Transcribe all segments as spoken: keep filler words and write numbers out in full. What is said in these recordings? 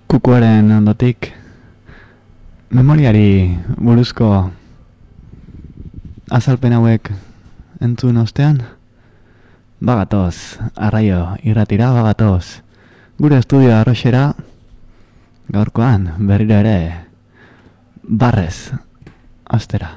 Kukuaren ondotik memoriari buruzko azalpen hauek entzun ostean, bagatoz, arraio irratira bagatoz, gure estudio arroxera, gaurkoan berriro ere barrez astera.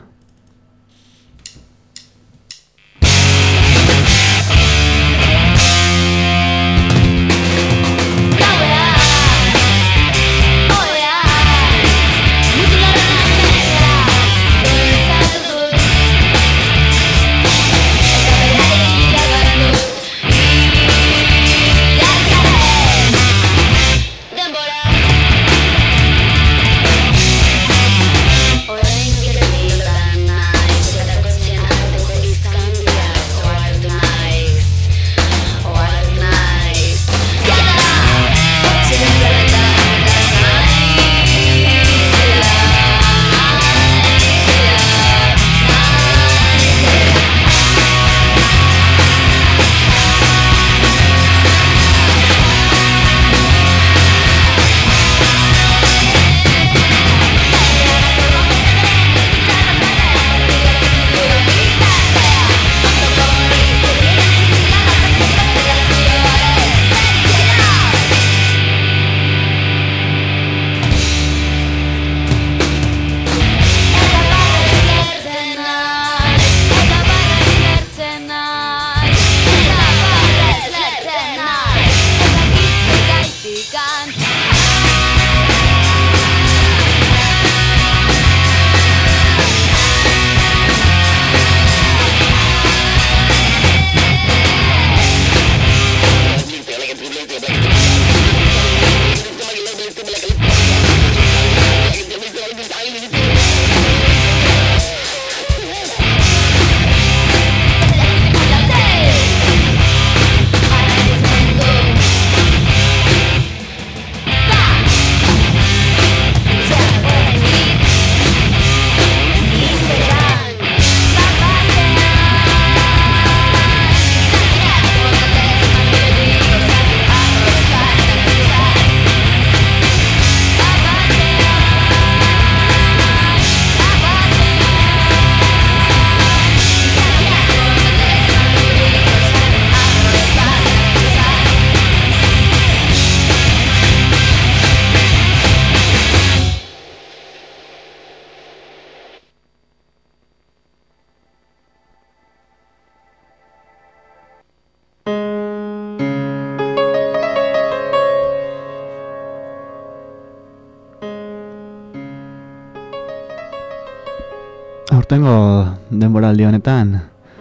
Aurtengo denboraldi honetan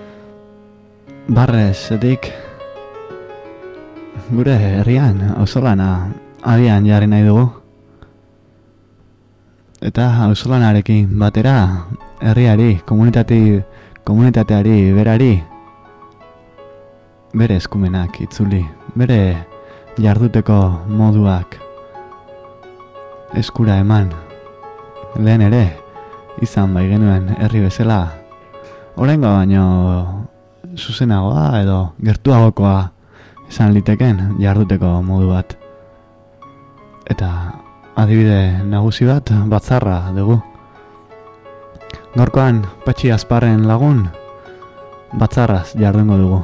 barrezetik gure herrian auzolana abian jarri nahi dugu, eta auzolanarekin batera herriari, komunitati, komunitateari berari bere eskumenak itzuli, bere jarduteko moduak eskura eman. Lehen ere izan bai genuen herri bezala, oraingo baino zuzenagoa edo gertuagokoa izan liteken jarduteko modu bat. Eta adibide nagusi bat batzarra dugu. Gaurkoan Patxi Azparren lagun batzarraz jardungo dugu.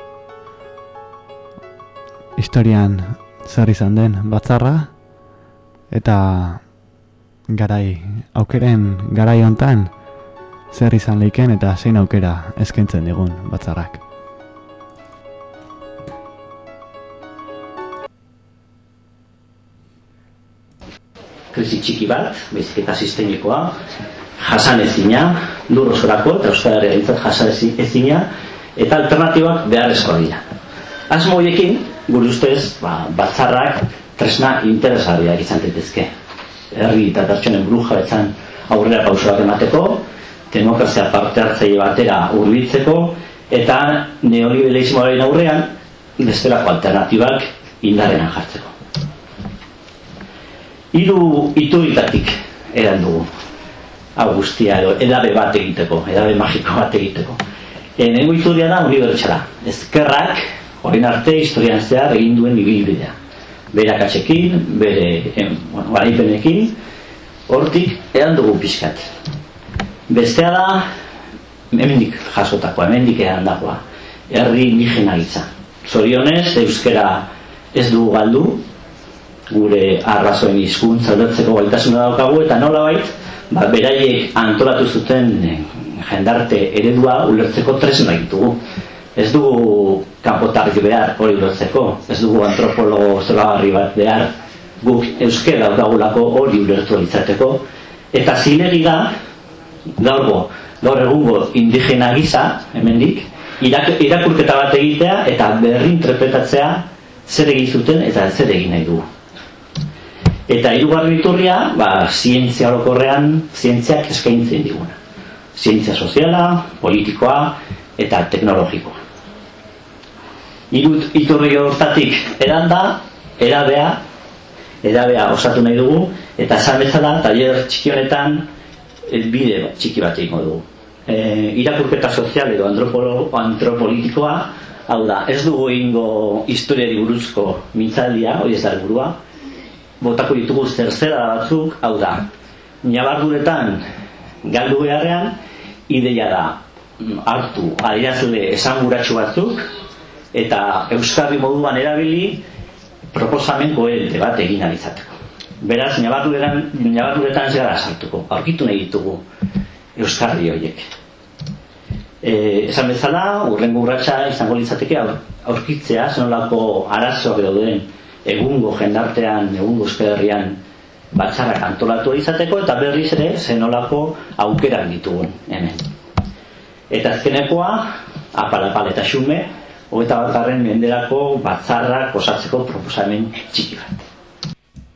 Historian zer izan den batzarra, eta garai, aukeren garai hontan zer izan leiken eta zein aukera eskaintzen digun batzarrak. Krisi txiki bat, baizik eta sistemikoa, jasanezina, lur osorako eta Euskal Herriarentzat jasanezina, eta alternatibak beharrezkoak dira. Asmo horiekin, gure ustez, ba, batzarrak tresna interesgarriak izan daitezke. Herri eta pertsonen burujabetzan aurrera pausoak emateko, demokrazia parte hartzaile batera hurbiltzeko, eta neoliberalismoaren aurrean bestelako alternatibak indarrean jartzeko. Hiru iturritatik eran dugu hau guztia edo edabe bat egiteko, edabe magiko bat egiteko. Lehenengo iturria da unibertsala. Ezkerrak, orain arte historian zehar egin duen ibilbidea. bere akatsekin, bere bueno, garaipenekin, hortik edan dugu pixkat. Bestea da, hemendik jasotakoa, hemendik edan dagoa, herri indigena gitza. Zorionez, euskera ez dugu galdu, gure arrazoen hizkuntza aldatzeko gaitasuna daukagu, eta nolabait, ba, beraiek antolatu zuten jendarte eredua ulertzeko tresna ditugu. Ez dugu kanpotarrik behar hori ulertzeko, ez dugu antropologo zoragarri bat behar, guk euskera daukagulako hori ulertu izateko, eta zilegi da, gaurgo, gaur egungo indigena gisa, hemendik, irak, irakurketa bat egitea eta berri interpretatzea zer egin zuten eta zer egin nahi dugu. Eta hirugarren iturria, ba, zientzia orokorrean, zientziak eskaintzen diguna. Zientzia soziala, politikoa eta teknologikoa. Hiru iturri hortatik eranda, erabea, erabea osatu nahi dugu, eta esan bezala, tailer txiki honetan, bide txiki bat egingo dugu. E, irakurketa sozial edo antropolitikoa, hau da, ez dugu egingo historiari buruzko mintzaldia, hori ez da helburua, botako ditugu zerzera batzuk, hau da, nabarduretan galdu beharrean, ideia da hartu adierazle esanguratsu batzuk eta euskarri moduan erabili proposamen koherente bat egin alizateko. Beraz, nabarduretan, nabarduretan ez gara sartuko, aurkitu nahi ditugu euskarri horiek. E, esan bezala, urrengo urratsa izango litzateke aurkitzea, zenolako arazoak dauden egungo jendartean, egungo Euskal Herrian batzarrak antolatu izateko, eta berriz ere zenolako aukerak ditugun hemen. Eta azkenekoa, apal-apal eta xume, hogeita batgarren menderako batzarrak osatzeko proposamen txiki bat.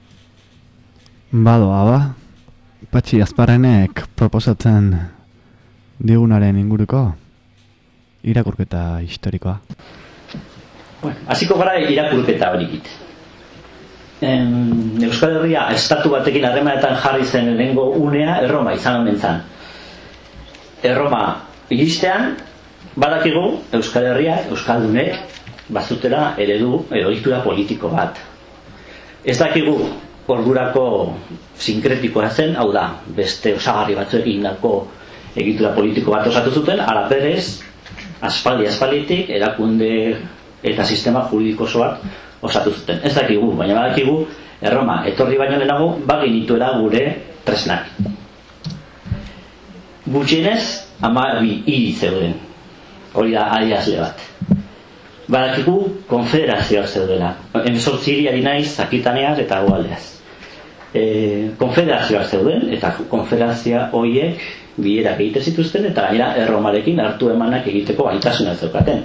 Badoa ba, Patxi Azparrenek proposatzen digunaren inguruko irakurketa historikoa. Bueno, hasiko gara irakurketa hori egiten. Euskal Herria estatu batekin harremanetan jarri zen lehengo unea Erroma izan honen zan. Erroma iristean, badakigu Euskal Herria, Euskaldunek, bazutela eredu edo ohitura politiko bat. Ez dakigu ordurako sinkretikoa zen, hau da, beste osagarri batzuekin dako egitura politiko bat osatu zuten, ala berez, aspaldi aspalditik erakunde eta sistema juridiko oso bat osatu zuten. Ez dakigu, baina badakigu Erroma etorri baino lehenago bagenituela gure tresnak. Gutxienez hamabi hiri zeuden. Hori da adierazle bat. Badakigu konfederazioak zeudela. Hemezortzi hiri ari naiz Akitaneaz eta Hegoaldeaz. E, konfederazioak zeuden eta konfederazioa horiek bilerak egite zituzten eta gainera Erromarekin hartu emanak egiteko gaitasuna zeukaten.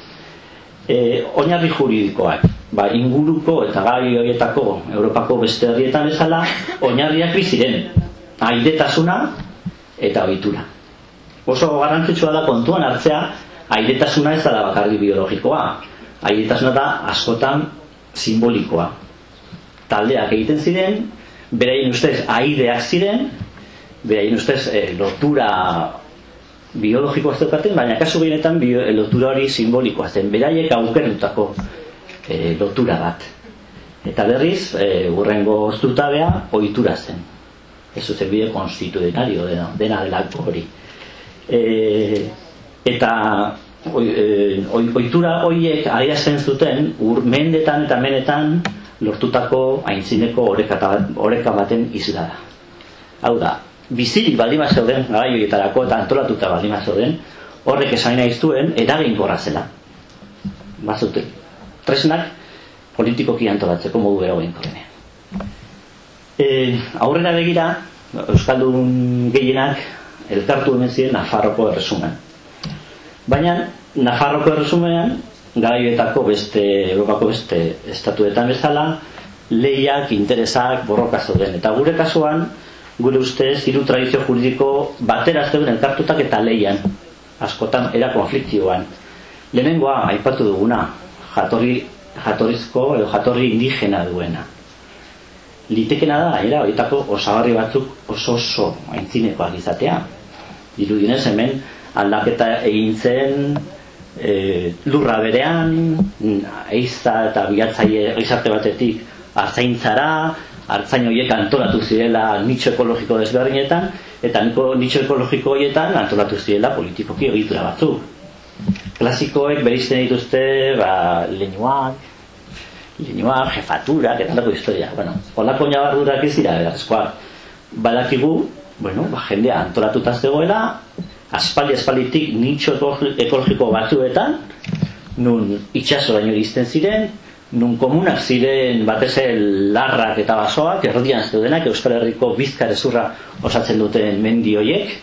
E, oinarri juridikoak, ba, inguruko eta gai horietako Europako beste herrietan bezala oinarriak biziren, airetasuna eta ohitura. Oso garrantzitsua da kontuan hartzea airetasuna ez da bakarrik biologikoa, airetasuna da askotan simbolikoa. Taldeak egiten ziren, beraien ustez aireak ziren, beraien ustez e, lotura biologikoa ez daukaten, baina kasu gehienetan lotura hori simbolikoa zen, beraiek aukeratutako e, lotura bat. Eta berriz, e, urrengo zutabea ohitura zen. Ez zuzen bide konstituzionario dena, dena delako hori. E, eta ohitura horiek adierazten zuten ur mendetan eta menetan lortutako aintzineko oreka baten isla da. Hau da, bizirik baldima zeuden, garai horietarako eta antolatuta baldima zeuden, horrek esan nahi zuen eraginkorra zela. Bazuten, tresnak politikoki antolatzeko modu eraginkorrenean. E, aurrera begira, Euskaldun gehienak elkartu hemen ziren Nafarroko erresuman. Baina, Nafarroko erresumean, garaioetako beste, Europako beste estatuetan bezala, lehiak, interesak, borroka zeuden. Eta gure kasuan, gure ustez, hiru tradizio juridiko batera zeuden elkartutak eta lehian. Askotan, era konfliktioan. Lehenengoa, aipatu duguna, jatorri, jatorrizko edo jatorri indigena duena. Litekena da, era, horietako osagarri batzuk oso oso aintzinekoak izatea. Dirudinez hemen aldaketa egin zen e, lurra berean, eiza eta bilatzaile gizarte batetik artzaintzara, artzain horiek antolatu zirela nitxo ekologiko desberdinetan, eta nitxo ekologiko horietan antolatu zirela politikoki egitura batzuk. Klasikoek berizten dituzte, ba, leinuak, leinuak, jefaturak, eta lako historia. Bueno, holako nabardurak ez dira, beharrezkoak. Badakigu, bueno, ba, jendea antolatuta zegoela, aspaldi-aspalditik nitxo ekologiko batzuetan, nun itxasoraino iristen ziren, nun komunak ziren batez larrak eta basoak, erdian zeudenak, Euskal Herriko bizkar ezurra osatzen duten mendi horiek,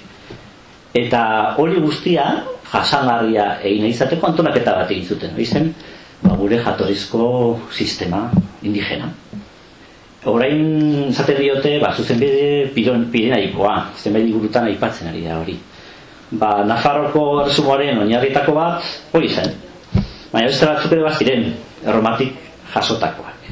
eta hori guztia, jasangarria egin izateko antolaketa bat egin zuten, izen, ba, gure jatorrizko sistema indigena. Orain zaten diote, ba, zuzenbide Pirenaikoa, zenbait liburutan aipatzen ari da hori. Ba, Nafarroko erresumoaren oinarrietako bat, hori zen. Baina beste batzuk ere bat ziren, erromatik jasotakoak.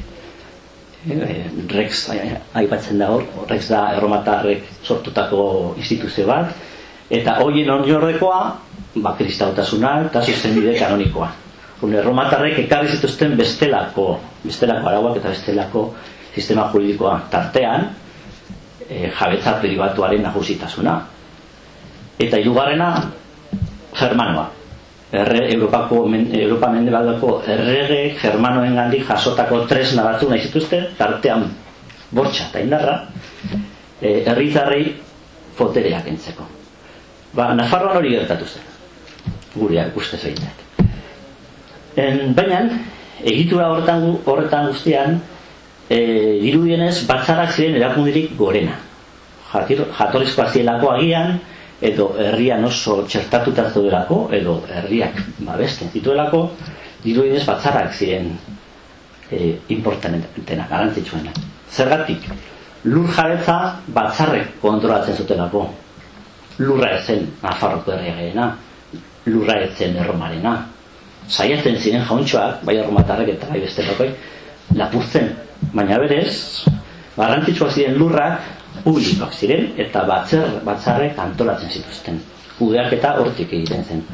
E, Rex aipatzen da hor, Rex da erromatarrek sortutako instituzio bat, eta horien oinordekoa, ba, kristautasuna eta zuzenbide kanonikoa. Hune, erromatarrek ekarri zituzten bestelako, bestelako arauak eta bestelako sistema juridikoa. Tartean, e, jabetza pribatuaren nagusitasuna. Eta hirugarrena, germanoa. Erre, Europako, Europa mendebaldeko errege germanoen gandik jasotako tresna batzuk nahi zituzten, tartean bortxa eta indarra, e, herritarrei fotereak entzeko. Ba, Nafarroan hori gertatu zen, gureak ustez behintzat. Baina, egitura horretan, horretan guztian, e, dirudienez batzarak ziren erakundirik gorena. Jatorrizkoa zielako agian, edo herrian oso txertatuta zeudelako, edo herriak babesten zituelako, dirudienez batzarrak ziren e, importantenak, garrantzitsuenak. Zergatik, lur jabetza batzarrek kontrolatzen zutelako. Lurra ezen Nafarroko herriageena, lurra ezen erromarena. Saiatzen ziren jauntxoak, bai erromatarrek eta bai bestelakoek, lapurtzen. Baina berez, garrantzitsua ziren lurrak, publikoak ziren eta batzer, batzarrek antolatzen zituzten. Kudeaketa hortik egiten zen.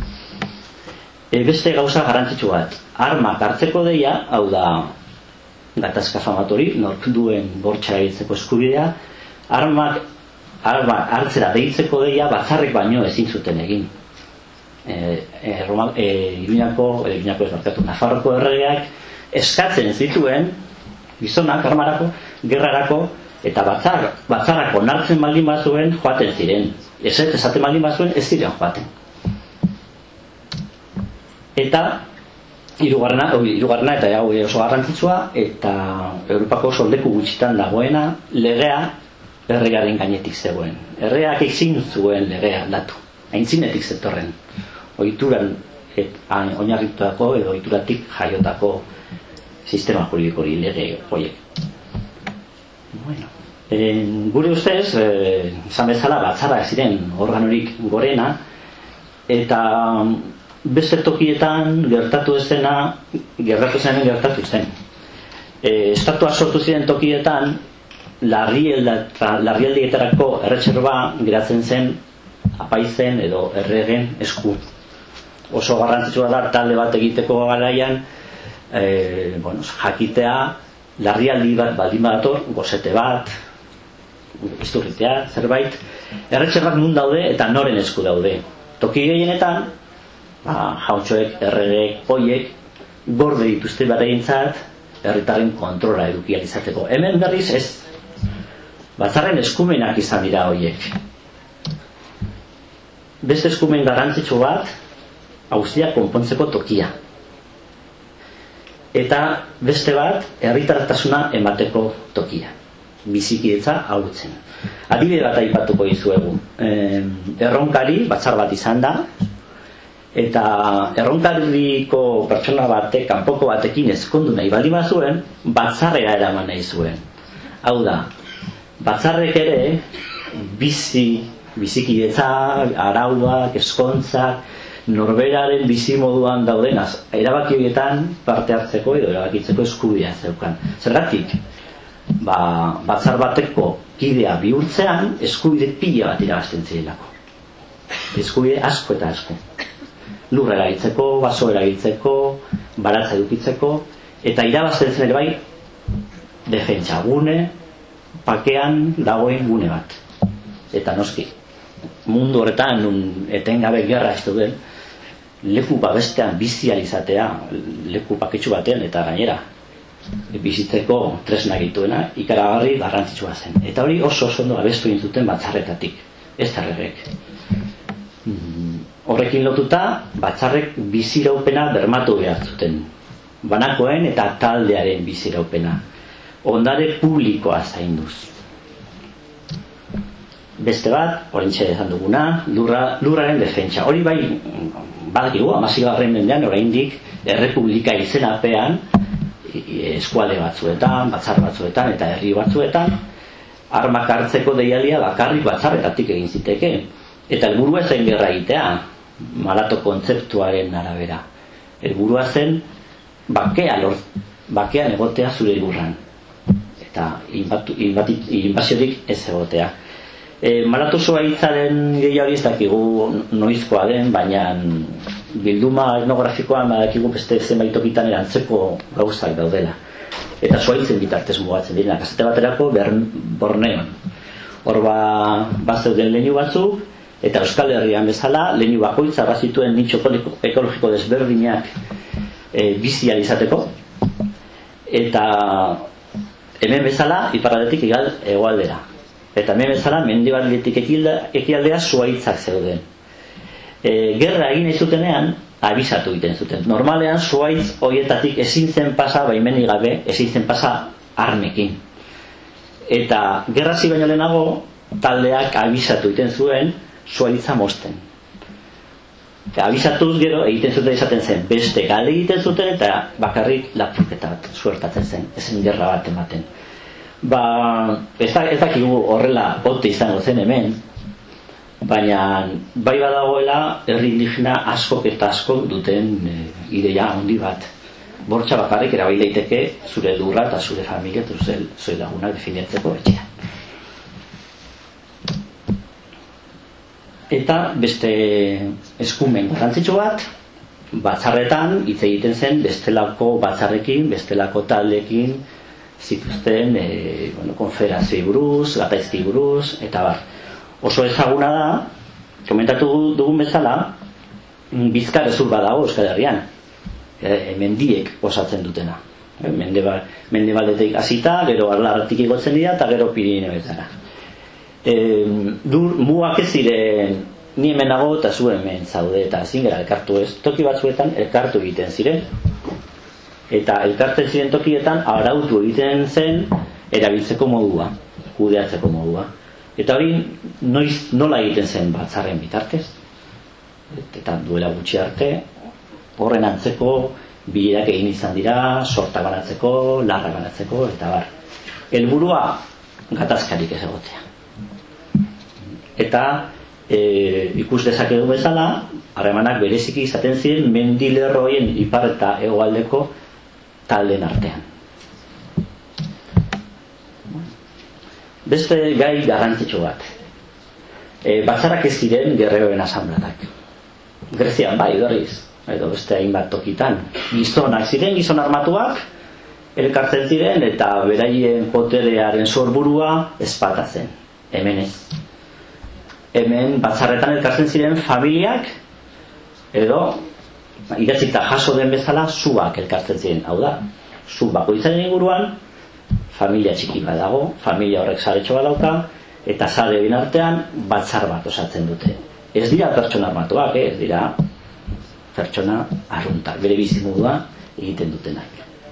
E, beste gauza garrantzitsu bat, armak hartzeko deia, hau da gatazka famatori, nork duen bortxa egiteko eskubidea, armak, armak hartzera deitzeko deia batzarrek baino ezin zuten egin. E, e, Roma, e, Iruñako, e, Iruñako ez markatu, Nafarroko erregeak eskatzen zituen gizonak armarako, gerrarako, eta batzar, batzarako nartzen baldin bazuen joaten ziren. Ez ez, esaten baldin bazuen ez ziren joaten. Eta hirugarrena, hirugarrena eta hau oso garrantzitsua, eta Europako soldeku gutxitan dagoena, legea erregaren gainetik zegoen. Erreak ezin zuen legea aldatu. Aintzinetik zetorren. Ohituran oinarritutako edo ohituratik jaiotako sistema juridiko hori lege horiek. Bueno, en, gure ustez, esan eh, bezala batzara ziren organorik gorena, eta beste tokietan gertatu ezena, gertatu zenen gertatu zen. E, estatua sortu ziren tokietan, larrialdietarako erretxerba geratzen zen apaizen edo erregen esku. Oso garrantzitsua da talde bat egiteko garaian, e, bueno, jakitea, larrialdi bat baldin badator, gozete bat, izturritea, zerbait, erretxerrak nun daude eta noren esku daude. Toki gehienetan, ba, jauntxoek, erregeek, hoiek, gorde dituzte bereientzat, herritarren kontrola edukia izateko. Hemen berriz ez, batzarren eskumenak izan dira hoiek. Beste eskumen garrantzitsu bat, auzia konpontzeko tokia. Eta beste bat, herritartasuna emateko tokia. Bizikidetza ahultzen. Adibide bat aipatuko dizuegu. Eh, erronkari, batzar bat izan da, eta erronkariko pertsona batek, kanpoko batekin ezkondu nahi baldin bazuen, batzarrera eraman nahi zuen. Hau da, batzarrek ere, bizi, bizikidetza, arauak, eskontzak, norberaren bizi moduan daudenaz, erabaki horietan parte hartzeko edo erabakitzeko eskubidea zeukan. Zergatik, ba, batzar bateko kidea bihurtzean eskubide pila bat irabazten zirelako. Eskubide asko eta asko. Lurra erabiltzeko, baso erabiltzeko, baratza edukitzeko, eta irabazten zen ere bai defentsa gune, pakean dagoen gune bat. Eta noski, mundu horretan nun etengabe gerra ez duen, leku babestean bizializatea, leku paketxu batean eta gainera bizitzeko tresna gituena ikaragarri garrantzitsua zen. Eta hori oso oso ondo abestu intzuten batzarretatik, ez tarrerek. Horrekin lotuta, batzarrek biziraupena bermatu behar zuten. Banakoen eta taldearen biziraupena. Ondare publikoa zainduz. Beste bat, orintxe esan duguna, lurra, lurraren defentsa. Hori bai, badakigu, amazigarren mendean, oraindik errepublika izenapean, eskualde batzuetan, batzar batzuetan eta herri batzuetan, armak hartzeko deialia bakarrik batzarretatik egin ziteke. Eta helburua zen gerra egitea, Malato kontzeptuaren arabera. Helburua zen bakea lort, bakean egotea zure lurran. Eta inbaziorik ez egotea. E, Malato zuaitzaren gehiago ez dakigu noizkoa den, baina bilduma etnografikoan badakigu beste zenbait tokitan erantzeko gauzak daudela. Eta zuaitzen bitartez mugatzen direnak. Azte baterako Borneon. Hor ba, bazeuden leinu batzuk, eta Euskal Herrian bezala, leinu bakoitza bazituen nitxo ekologiko desberdinak e, bizializateko. Eta hemen bezala, iparraldetik egal hegoaldera. Eta hemen bezala, mendebaldetik ekialdea zuaitzak zeuden. E, gerra egin zutenean, abisatu egiten zuten. Normalean, zuaitz horietatik ezin zen pasa, baimenik gabe, ezin zen pasa armekin. Eta gerra zi baino lehenago, taldeak abisatu egiten zuen, zuaitza mosten. Eta abisatuz gero, egiten zuten izaten zen, beste gale egiten zuten, eta bakarrik lapurketa bat suertatzen zen, ezen gerra bat ematen. Ba, ez dakigu horrela ote izango zen hemen, baina bai badagoela herri indigena askok eta askok duten e, ideia handi bat. Bortxa bakarrik erabil daiteke zure lurra eta zure familia eta zure, zure lagunak definitzeko etxea. Eta beste eskumen garrantzitsu bat, batzarretan hitz egiten zen bestelako batzarrekin, bestelako taldekin zituzten e, bueno, konfederazioi buruz, gataizki buruz, eta bar. Oso ezaguna da, komentatu dugun bezala, Bizkar hezur badago Euskal Herrian, e, mendiek osatzen dutena. E, mendebal, mendebaldetik hasita, gero Arlarratik igotzen dira, eta gero Pirineoetara. E, dur, muak ez ziren, ni hemen nago eta zu hemen zaude, eta ezin gara elkartu ez. Toki batzuetan elkartu egiten ziren. Eta elkartzen ziren tokietan arautu egiten zen erabiltzeko modua, kudeatzeko modua. Eta hori noiz nola egiten zen batzarren bitartez. Eta duela gutxi arte, horren antzeko bilerak egin izan dira, sorta banatzeko, larra banatzeko, eta bar. Helburua gatazkarik ez egotea. Eta e, ikus dezakegu bezala, harremanak bereziki izaten ziren mendilerroien ipar eta hegoaldeko taldeen artean. Beste gai garrantzitsu bat. E, batzarrak ez ziren gerreroen asanbladak. Grezian bai, berriz, edo beste hainbat tokitan. Gizonak ziren, gizon armatuak, elkartzen ziren eta beraien poterearen sorburua ezpata zen. Hemen ez. Hemen batzarretan elkartzen ziren familiak, edo idatzita jaso den bezala zuak elkartzen ziren. Hau da, zu bakoitzaren inguruan, familia txiki bat dago, familia horrek saretxo bat dauka, eta sare bin artean batzar bat osatzen dute. Ez dira pertsona armatuak, eh? Ez dira pertsona arruntak, bere bizimodua egiten dutenak.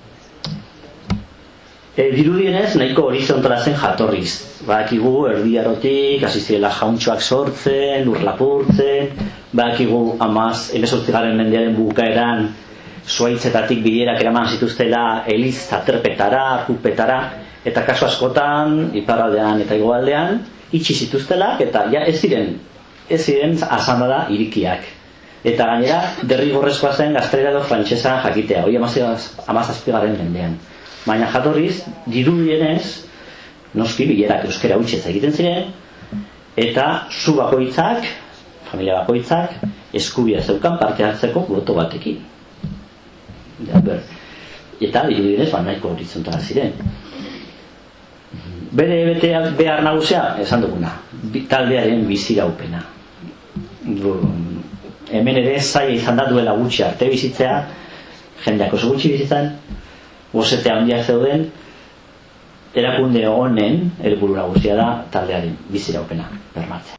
E, dirudienez, nahiko horizontala zen jatorriz. Badakigu, erdi arotik, hasi zirela jauntxoak sortzen, lur lapurtzen, badakigu amaz, emezortzigaren mendearen bukaeran, zuaitzetatik biderak eraman zituztela eliz aterpetara, kupetara, eta kasu askotan, iparraldean eta hegoaldean, itxi zituztelak, eta ja ez ziren, ez ziren asanbada irikiak. Eta gainera, derrigorrezkoa zen gaztelera edo frantsesan jakitea, hori amazazpigaren mendean. Baina jatorriz, dirudienez, noski bilerak euskera hutsetz egiten ziren, eta zu bakoitzak, familia bakoitzak, eskubia zeukan parte hartzeko boto batekin. Eta dirudienez, ba, nahiko horizontala ziren. Bere beteak behar nagusia, esan duguna, taldearen biziraupena. Hemen ere zaila izan da duela gutxi arte bizitzea, jendeak oso gutxi bizitzan, gozete handiak zeuden, erakunde honen helburu nagusia da taldearen biziraupena bermatzea.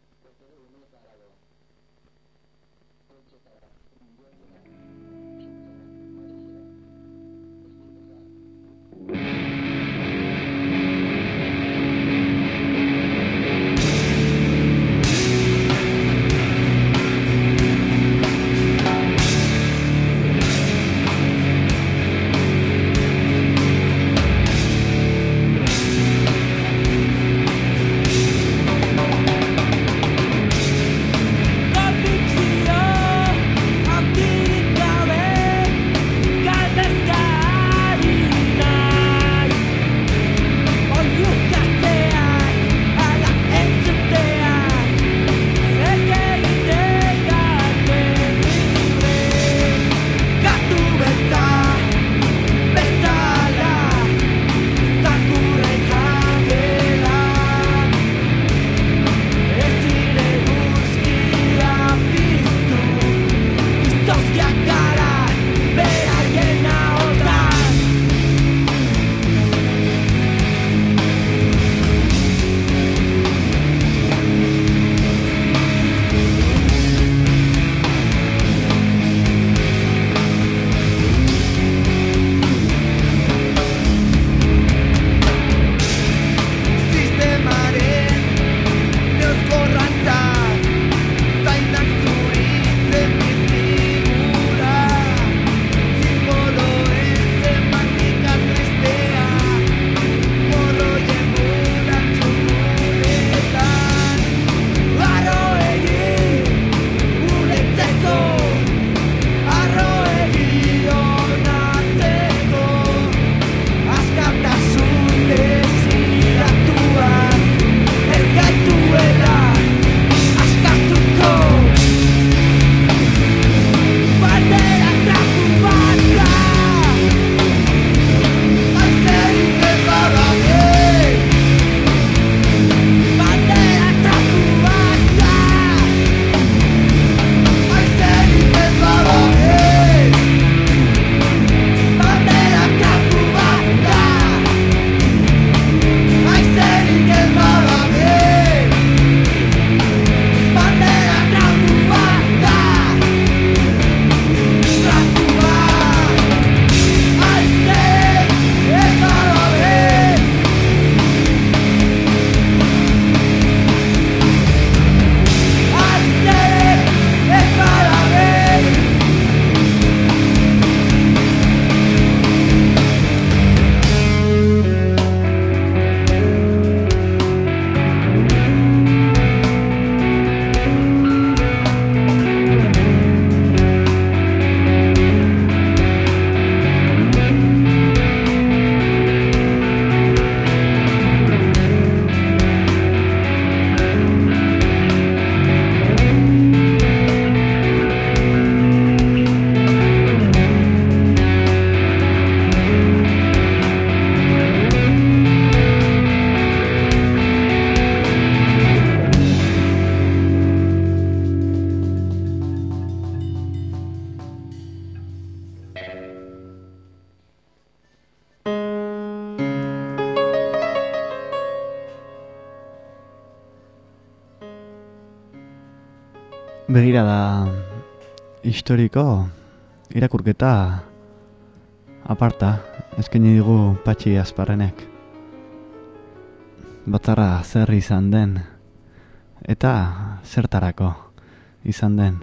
Begirada historiko irakurketa aparta eskaini digu Patxi Azparrenek. Batzarra zer izan den eta zertarako izan den.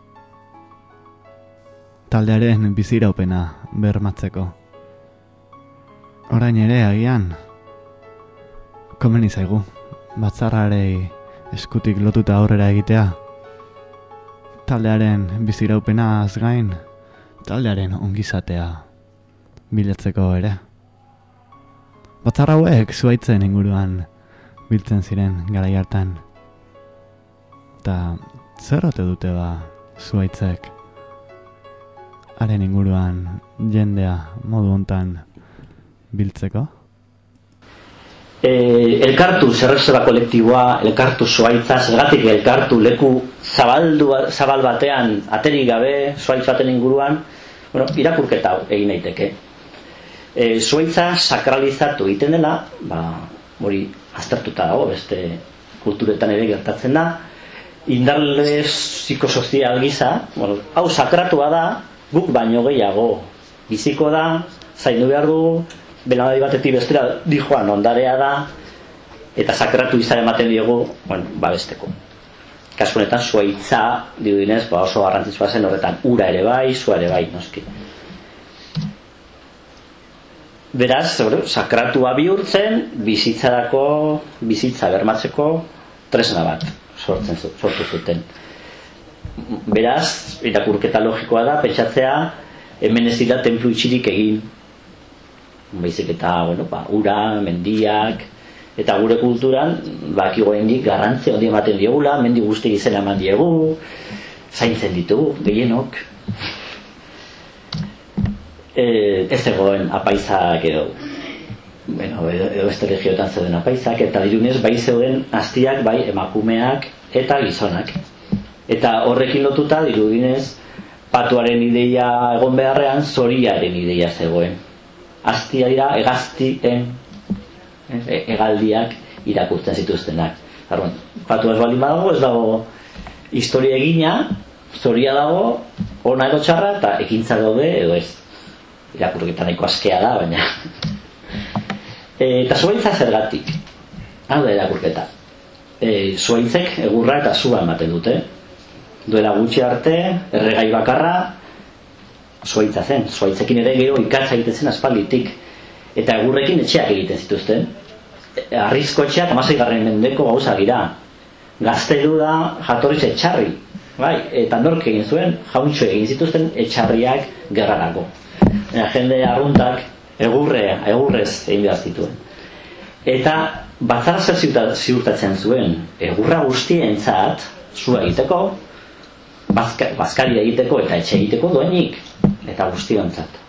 Taldearen biziraupena bermatzeko. Orain ere agian komeni zaigu batzarrarei eskutik lotuta aurrera egitea. Taldearen biziraupenaz gain, taldearen ongizatea bilatzeko ere. Batzar hauek zuhaitzen inguruan biltzen ziren garai hartan. Eta zer ote dute ba zuhaitzek haren inguruan jendea modu hontan biltzeko? E, elkartu zerrezora kolektiboa, elkartu Zuhaitza, zergatik elkartu leku zabaldu, zabal batean aterik gabe, Zuhaitz baten inguruan, bueno, irakurketa egin daiteke. E, Zuhaitza sakralizatu egiten dela, ba, hori aztertuta dago, beste kulturetan ere gertatzen da, indarle psikosozial gisa, bueno, hau sakratua da, guk baino gehiago biziko da, zaindu behar du, belanadi batetik bestera dijoan ondarea da, eta sakratu izan ematen diogu, bueno, babesteko. Kasu honetan, Zuhaitza, dirudinez, ba oso garrantzitsua zen horretan, ura ere bai, zua ere bai, noski. Beraz, sakratua bihurtzen, bizitzarako, bizitza bermatzeko tresna bat sortzen sortu zuten. Beraz, irakurketa logikoa da, pentsatzea, hemen ez dira tenplu itxirik egin. Baizik eta, bueno, ba, ura, mendiak, eta gure kulturan, baki goendik garrantzia handi ematen diegula, mendi guzti izena eman diegu, zaintzen ditugu, gehienok. E, ez egoen apaizak edo, bueno, edo, edo este regioetan zeuden apaizak, eta dirunez bai zeuden aztiak, bai emakumeak eta gizonak. Eta horrekin lotuta dirudinez patuaren ideia egon beharrean zoriaren ideia zegoen. Aztia dira egaztien hegaldiak irakurtzen zituztenak. Arron, patu ez baldin badago, ez dago historia egina, zoria dago, ona edo txarra, eta ekintza daude edo ez. Irakurketa nahiko askea da, baina. E, eta Zuhaitza zergatik. Hau da irakurketa. E, Zuhaitzek egurra eta zua ematen dute. Duela gutxi arte, erregai bakarra, Zuhaitza zen. Zuhaitzekin ere gero ikatza egiten zen aspalditik. Eta egurrekin etxeak egiten zituzten. Arrizko etxeak hamaseigarren mendeko gauza gira. Gaztelu da jatorriz etxarri. Bai, eta nork egin zuen, jauntxo egin zituzten etxarriak gerrarako. Eta jende arruntak egurre, egurrez egin behar zituen. Eta batzara zer ziurtatzen zuen, egurra guztientzat, zua egiteko, bazka, bazkari egiteko eta etxe egiteko duenik, eta guztiontzat.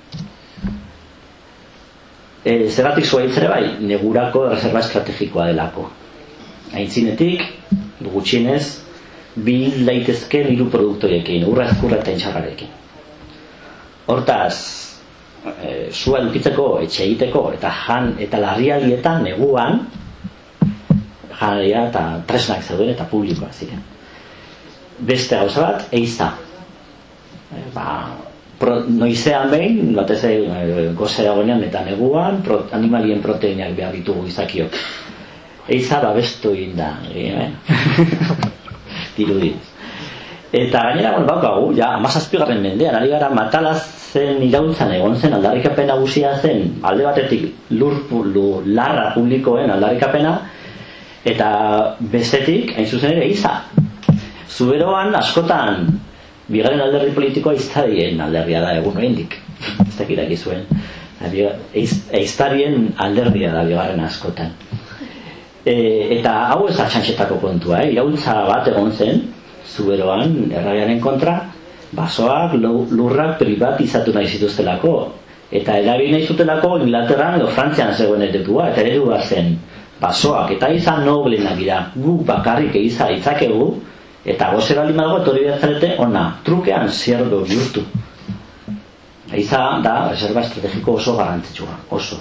E, zergatik Zuhaitzere bai, negurako reserva estrategikoa delako. Aintzinetik, gutxienez, bil daitezke hiru produktorekin, urra ezkurra eta intxarrarekin. Hortaz, e, zua edukitzeko, etxe egiteko, eta jan eta larrialdietan neguan, janaria eta tresnak zeuden eta publikoak ziren. Beste gauza bat, eiza. E, ba, pro, noizean behin, batez e, goze dagoenean eta neguan, pro, animalien proteinak behar ditugu izakiok. Eiza babestu egin da, eh? Dirudin. Eta gainera, bueno, baukagu, ja, hamazazpigarren mendean, ari gara matalazen irauntzan egon zen, aldarrikapen nagusia zen, alde batetik lur, lur, larra publikoen aldarrikapena, eta bestetik, hain zuzen ere, eiza. Zuberoan, askotan, bigarren alderdi politikoa iztadien alderdia da, egun oraindik. Ez dakiraki zuen. Eiztarien alderdia da, bigarren askotan. E, eta hau ez atxantxetako kontua, eh? Iraultza bat egon zen, Zuberoan, erraiaren kontra, basoak, lurrak privatizatu nahi zituztelako. Eta erabili nahi zutelako Inglaterran edo Frantzian zegoen eredua, eta eredua zen basoak, eta izan noblenak dira, guk bakarrik eiza itzakegu, eta goze baldin badago, etorri bertzarete, ona, trukean zerdo bihurtu. Eiza da, reserva estrategiko oso garrantzitsua, oso.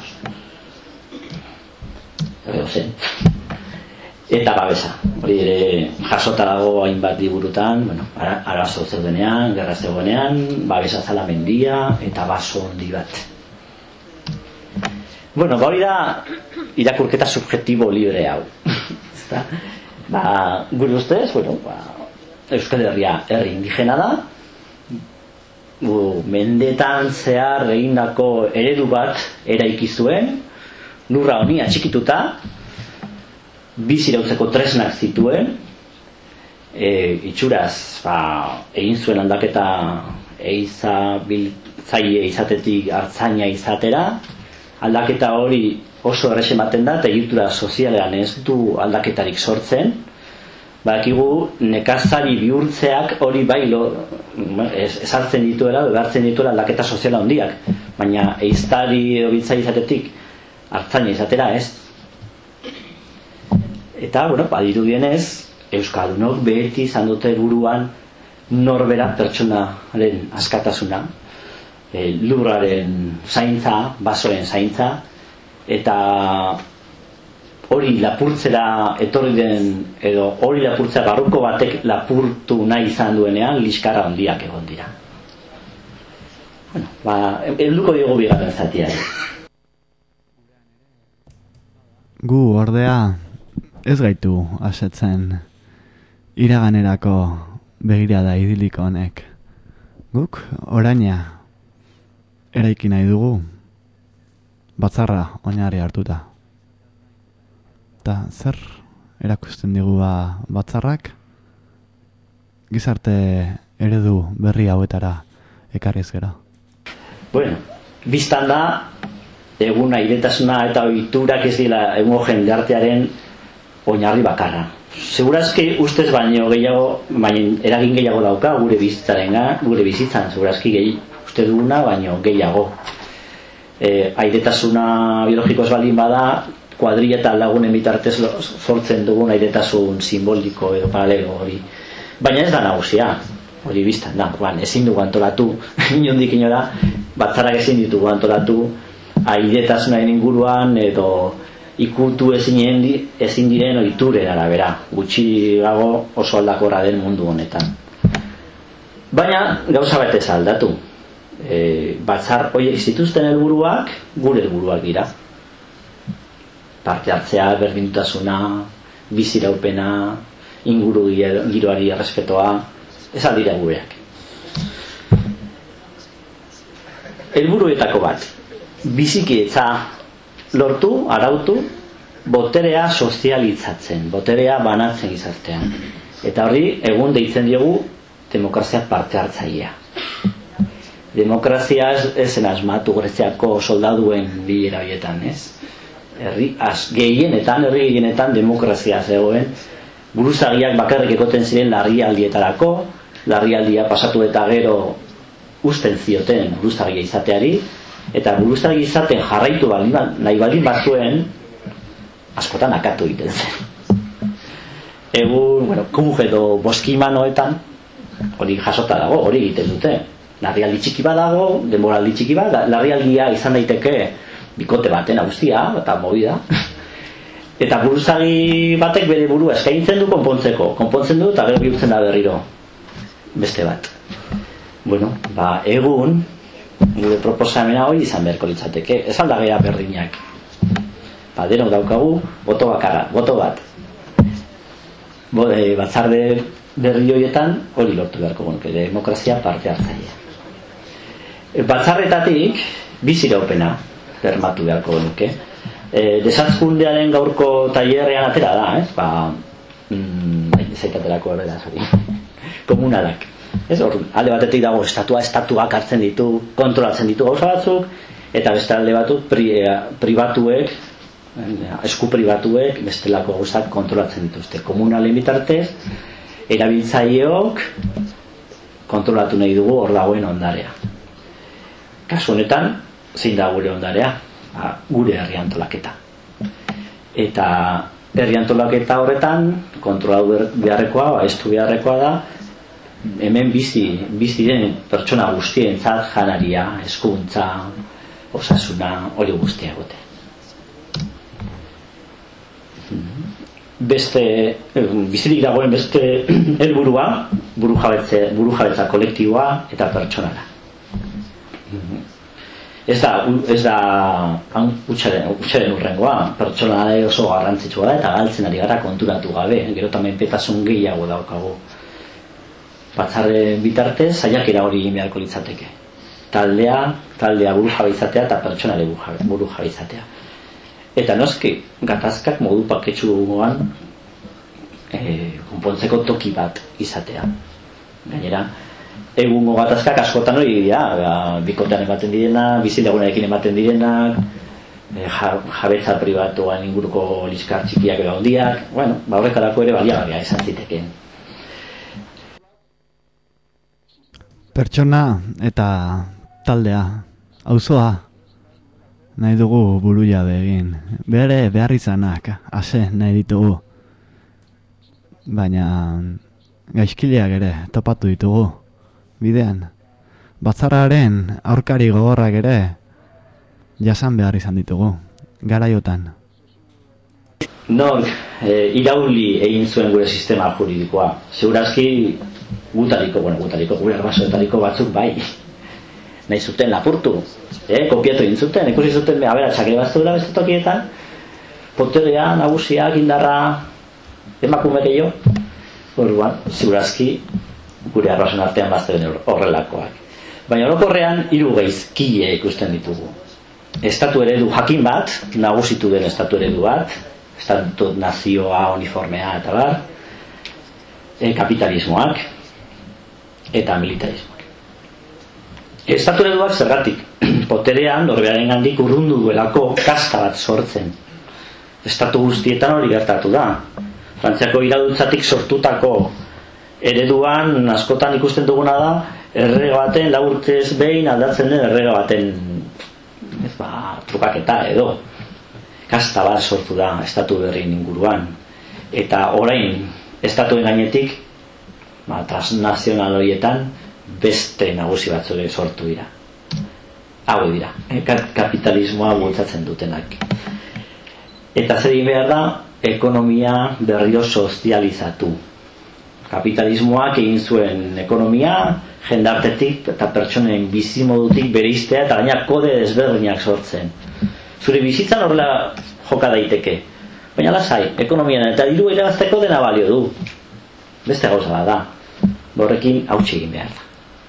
Ego zen. Eta babesa, hori ere jasota dago hainbat liburutan, bueno, arazo zeudenean, gerra zegoenean, babesa zala mendia eta baso handi bat. Bueno, hori da irakurketa subjektibo libre hau. Ba, gure ustez, bueno, ba, Euskal Herria herri indigena da, u, mendetan zehar egindako eredu bat eraiki zuen, lurra honi atxikituta, bizi irautzeko tresnak zituen, e, itxuraz, ba, egin zuen aldaketa eiza biltzaile izatetik hartzaina izatera, aldaketa hori oso errexe ematen da, eta egitura sozialean ez du aldaketarik sortzen, badakigu nekazari bihurtzeak hori bailo ezartzen dituela, behartzen dituela aldaketa soziala handiak, baina eiztari edo biltzaile izatetik hartzaina izatera ez. Eta, bueno, badirudienez, euskaldunok beti izan dute buruan norbera pertsonaren askatasuna, e, lurraren zaintza, basoen zaintza, eta hori lapurtzera etorri den, edo hori lapurtzera barruko batek lapurtu nahi izan duenean, liskarra handiak egon dira. Bueno, ba, helduko diogu bigarren zatia. Gu ordea ez gaitu asetzen iraganerako begirada idiliko honek. Guk oraina eraiki nahi dugu, batzarra oinarri hartuta. Eta zer erakusten digu ba batzarrak? Gizarte eredu berri hauetara ekarriz gero. Bueno, biztan da, egun airetasuna eta ohiturak ez dira egungo jendartearen oinarri bakarra. Segurazki ustez baino gehiago, baina eragin gehiago dauka gure bizitzarenga, gure bizitzan, segurazki gehi, uste duguna baino gehiago. E, airetasuna biologiko ez baldin bada, kuadrilla eta lagunen bitartez sortzen dugun airetasun simboliko edo paralelo hori. Baina ez da nagusia, hori biztan da, ban, ezin dugu antolatu, inondik inora, batzarrak ezin ditugu antolatu, airetasunaren inguruan edo ikutu ezin, ezin diren ohituren arabera, gutxi gago oso aldakorra den mundu honetan. Baina gauza bat ez aldatu. E, batzar horiek zituzten helburuak gure helburuak dira. Parte hartzea, berdintasuna, biziraupena, inguru giroari errespetoa, ez aldira gureak. Helburuetako bat, bizikidetza lortu, arautu, boterea sozialitzatzen, boterea banatzen gizartean. Eta horri egun deitzen diogu demokrazia parte hartzailea. Demokrazia ez zen asmatu Greziako soldaduen bilera horietan, ez? Herri az gehienetan, herri gehienetan demokrazia zegoen, buruzagiak bakarrik ekoten ziren larrialdietarako, larrialdia pasatu eta gero uzten zioten buruzagia izateari, eta buruzagia izaten jarraitu baldin, nahi baldin bazuen, askotan akatu egiten zen. Egun, bueno, kunge edo boskimanoetan, hori jasota dago, hori egiten dute. Larrialdi txiki bat dago, denboraldi txiki bat, larrialdia izan daiteke bikote baten nagusia eta movida. Eta buruzagi batek bere burua eskaintzen du konpontzeko, konpontzen du eta gero bihurtzen da berriro beste bat. Bueno, ba, egun gure proposamena hori izan beharko litzateke, ez aldagea berdinak. Ba, denok daukagu, boto bakarra, boto bat. Bo, e, batzarde berri horietan hori lortu beharko genuke, demokrazia parte hartzailea. Batzarretatik biziraupena bermatu beharko genuke. E, desatzkundearen gaurko tailerrean atera da, ez? Ba, mm, zaitaterako horrela, zari. Komunalak. Ez hor, alde batetik dago estatua, estatuak hartzen ditu, kontrolatzen ditu gauza batzuk, eta beste alde batzuk pri, pribatuek, esku pribatuek, bestelako gauzak kontrolatzen dituzte. Komunalen bitartez, erabiltzaileok kontrolatu nahi dugu hor dagoen ondarea. Kasu honetan, zein da gure ondarea? Ba, gure herri antolaketa. Eta herri antolaketa horretan, kontrolatu beharrekoa, estu beharrekoa da, hemen bizi, bizi den pertsona guztientzat janaria, hezkuntza, osasuna, hori guztia egote. Beste, bizirik dagoen beste helburua, burujabetza buru kolektiboa eta pertsonala. Ez da, ez da utxaren, utxaren urrengoa, pertsona oso garrantzitsua da eta galtzen ari gara konturatu gabe, gero eta menpetasun gehiago daukagu. Batzarren bitartez, saiakera hori egin beharko litzateke. Taldea, taldea burujabe izatea eta pertsonale burujabe izatea. Eta noski, gatazkak modu paketsuan e, konpontzeko toki bat izatea. Gainera, egungo gatazkak askotan hori dira, ba, bikotean ematen direna, bizilagunarekin ematen direnak, e, jabetza pribatuan inguruko liskar txikiak edo handiak, bueno, ba horrekarako ere baliagarria izan zitekeen. Pertsona eta taldea, auzoa, nahi dugu burujabe egin. Bere behar izanak, ase nahi ditugu. baina gaizkileak ere topatu ditugu bidean. Batzarraren aurkari gogorrak ere jasan behar izan ditugu, garaiotan. Nork e, irauli egin zuen gure sistema juridikoa. Segurazki gutariko, bueno, gutariko, gure arbasoetariko batzuk bai. Nahi zuten lapurtu, eh, kopiatu egin zuten, ikusi zuten aberatsak ebaztuela beste tokietan, poterea, nagusiak, indarra, emakume gehiago. Orduan, segurazki gure arbasoen artean bazten horrelakoak. Baina orokorrean hiru gaizkile ikusten ditugu. Estatu eredu jakin bat, nagusitu den estatu eredu bat, estatu nazioa, uniformea eta bar, e, kapitalismoak eta militarismoak. Estatu ereduak zergatik, poterean norberaren gandik urrundu duelako kasta bat sortzen. Estatu guztietan hori gertatu da. Frantziako iradutzatik sortutako ereduan askotan ikusten duguna da, errege baten lau urtez behin aldatzen den errege baten ez ba, trukaketa edo kasta bat sortu da estatu berrien inguruan, eta orain estatuen gainetik ba, transnazional horietan beste nagusi batzuk sortu dira. Hau dira, kapitalismoa bultzatzen dutenak. Eta zer egin behar da, ekonomia berriro sozializatu. Kapitalismoak egin zuen ekonomia jendartetik eta pertsonen bizimodutik bereiztea eta gaina kode desberdinak sortzen. Zure bizitzan horrela joka daiteke, baina lasai, ekonomian eta diru irabazteko dena balio du. Beste gauza bat da, horrekin hautsi egin behar da.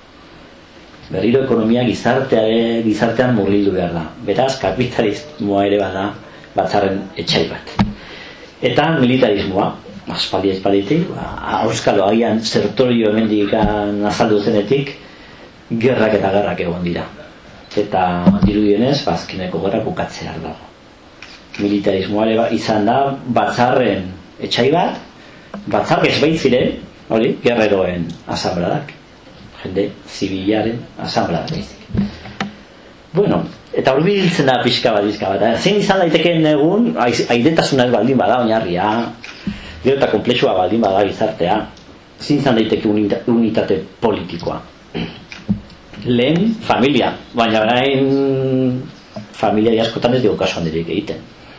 Berriro ekonomia gizarteare, gizartean murgildu behar da. Beraz, kapitalismoa ere bada batzarren etxai bat. Eta militarismoa, aspaldi espalditik, ba, auskalo agian zertorio hemendik azaldu zenetik, gerrak eta gerrak egon dira. Eta dirudienez, bazkineko gerrak bukatzea dago. Militarismoa ere izan da batzarren etxai bat, batzar gezbait ziren, hori, gerreroen asanbladak, jende zibilaren asanbladak baizik. Bueno, eta hori biltzen da pixka bat, pixka bat. Zein izan daitekeen egun, aidetasuna ez baldin bada oinarria, gero eta komplexua baldin bada gizartea, zein izan daiteke unitate politikoa. Lehen, familia, baina orain familia askotan ez dugu kasu handirik egiten.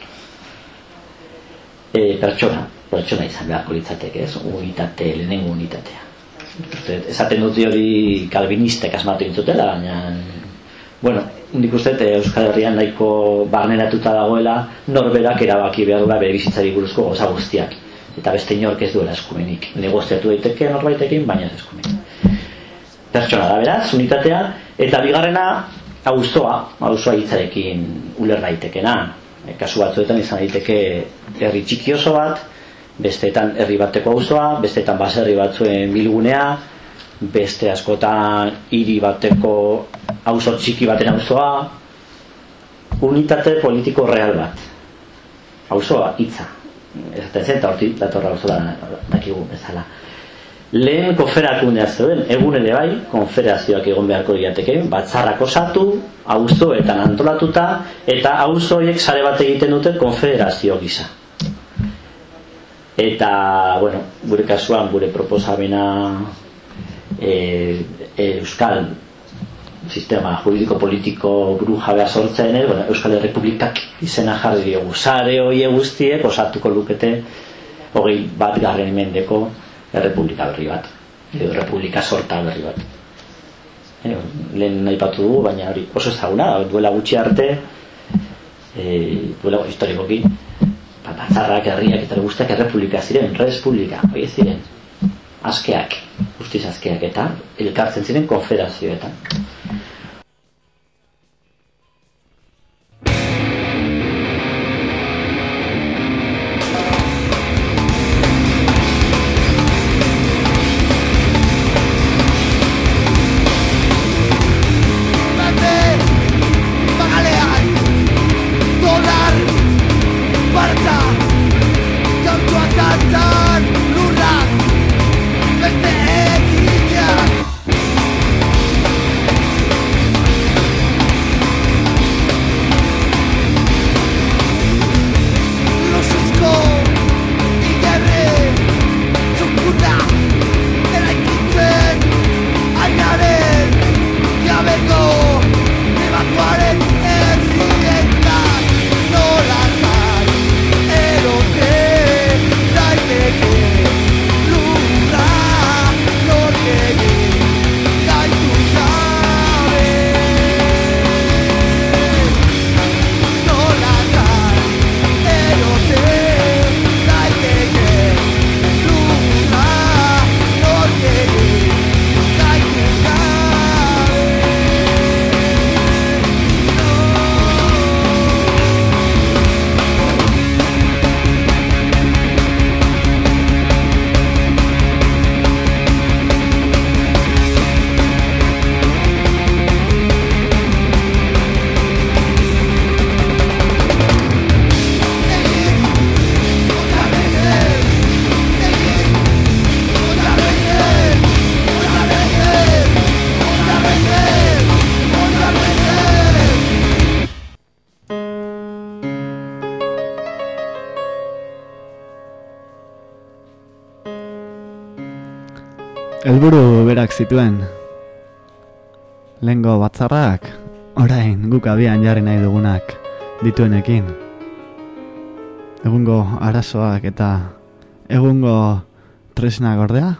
E, pertsona, pertsona izan beharko litzateke, ez? Unitate, lehenengo unitatea. Esaten dut hori kalvinistek asmatu intzutela, baina bueno, nik uste Euskal Herrian nahiko barneratuta dagoela norberak erabaki behar duela bere bizitzari buruzko gauza guztiak, eta beste inork ez duela eskumenik. Negoziatu daiteke norbaitekin, baina ez eskumenik. Pertsona da beraz, unitatea, eta bigarrena auzoa, auzoa hitzarekin uler daitekena. E, kasu batzuetan izan daiteke herri txiki oso bat, besteetan herri bateko auzoa, besteetan baserri batzuen bilgunea, beste askotan hiri bateko auzo txiki baten auzoa, unitate politiko real bat. Auzoa, hitza. Ezaten zen, eta hortik datorra auzoa dakigu bezala. Lehen konferakunea zeuden, egun ere bai, konferazioak egon beharko diateke, batzarrak osatu, auzoetan antolatuta, eta auzoiek sare bat egiten dute konfederazio gisa. Eta, bueno, gure kasuan, gure proposamena e, e, Euskal sistema juridiko-politiko buru jabea sortzen, eh? Bueno, Euskal Errepublikak izena jarri diogu. Sare hori guztiek osatuko lukete hogei bat garren mendeko errepublika berri bat, edo errepublika sorta berri bat. E, lehen aipatu dugu, baina hori oso ezaguna, duela gutxi arte, e, duela historikoki, batzarrak, herriak eta guztiak errepublika ziren, respublika, hori ziren, askeak, guztiz askeak eta elkartzen ziren konfederazioetan. Beste eginak helburu berak zituen. Lehengo batzarrak, orain guk abian jarri nahi dugunak dituenekin. Egungo arazoak eta egungo tresna gordea,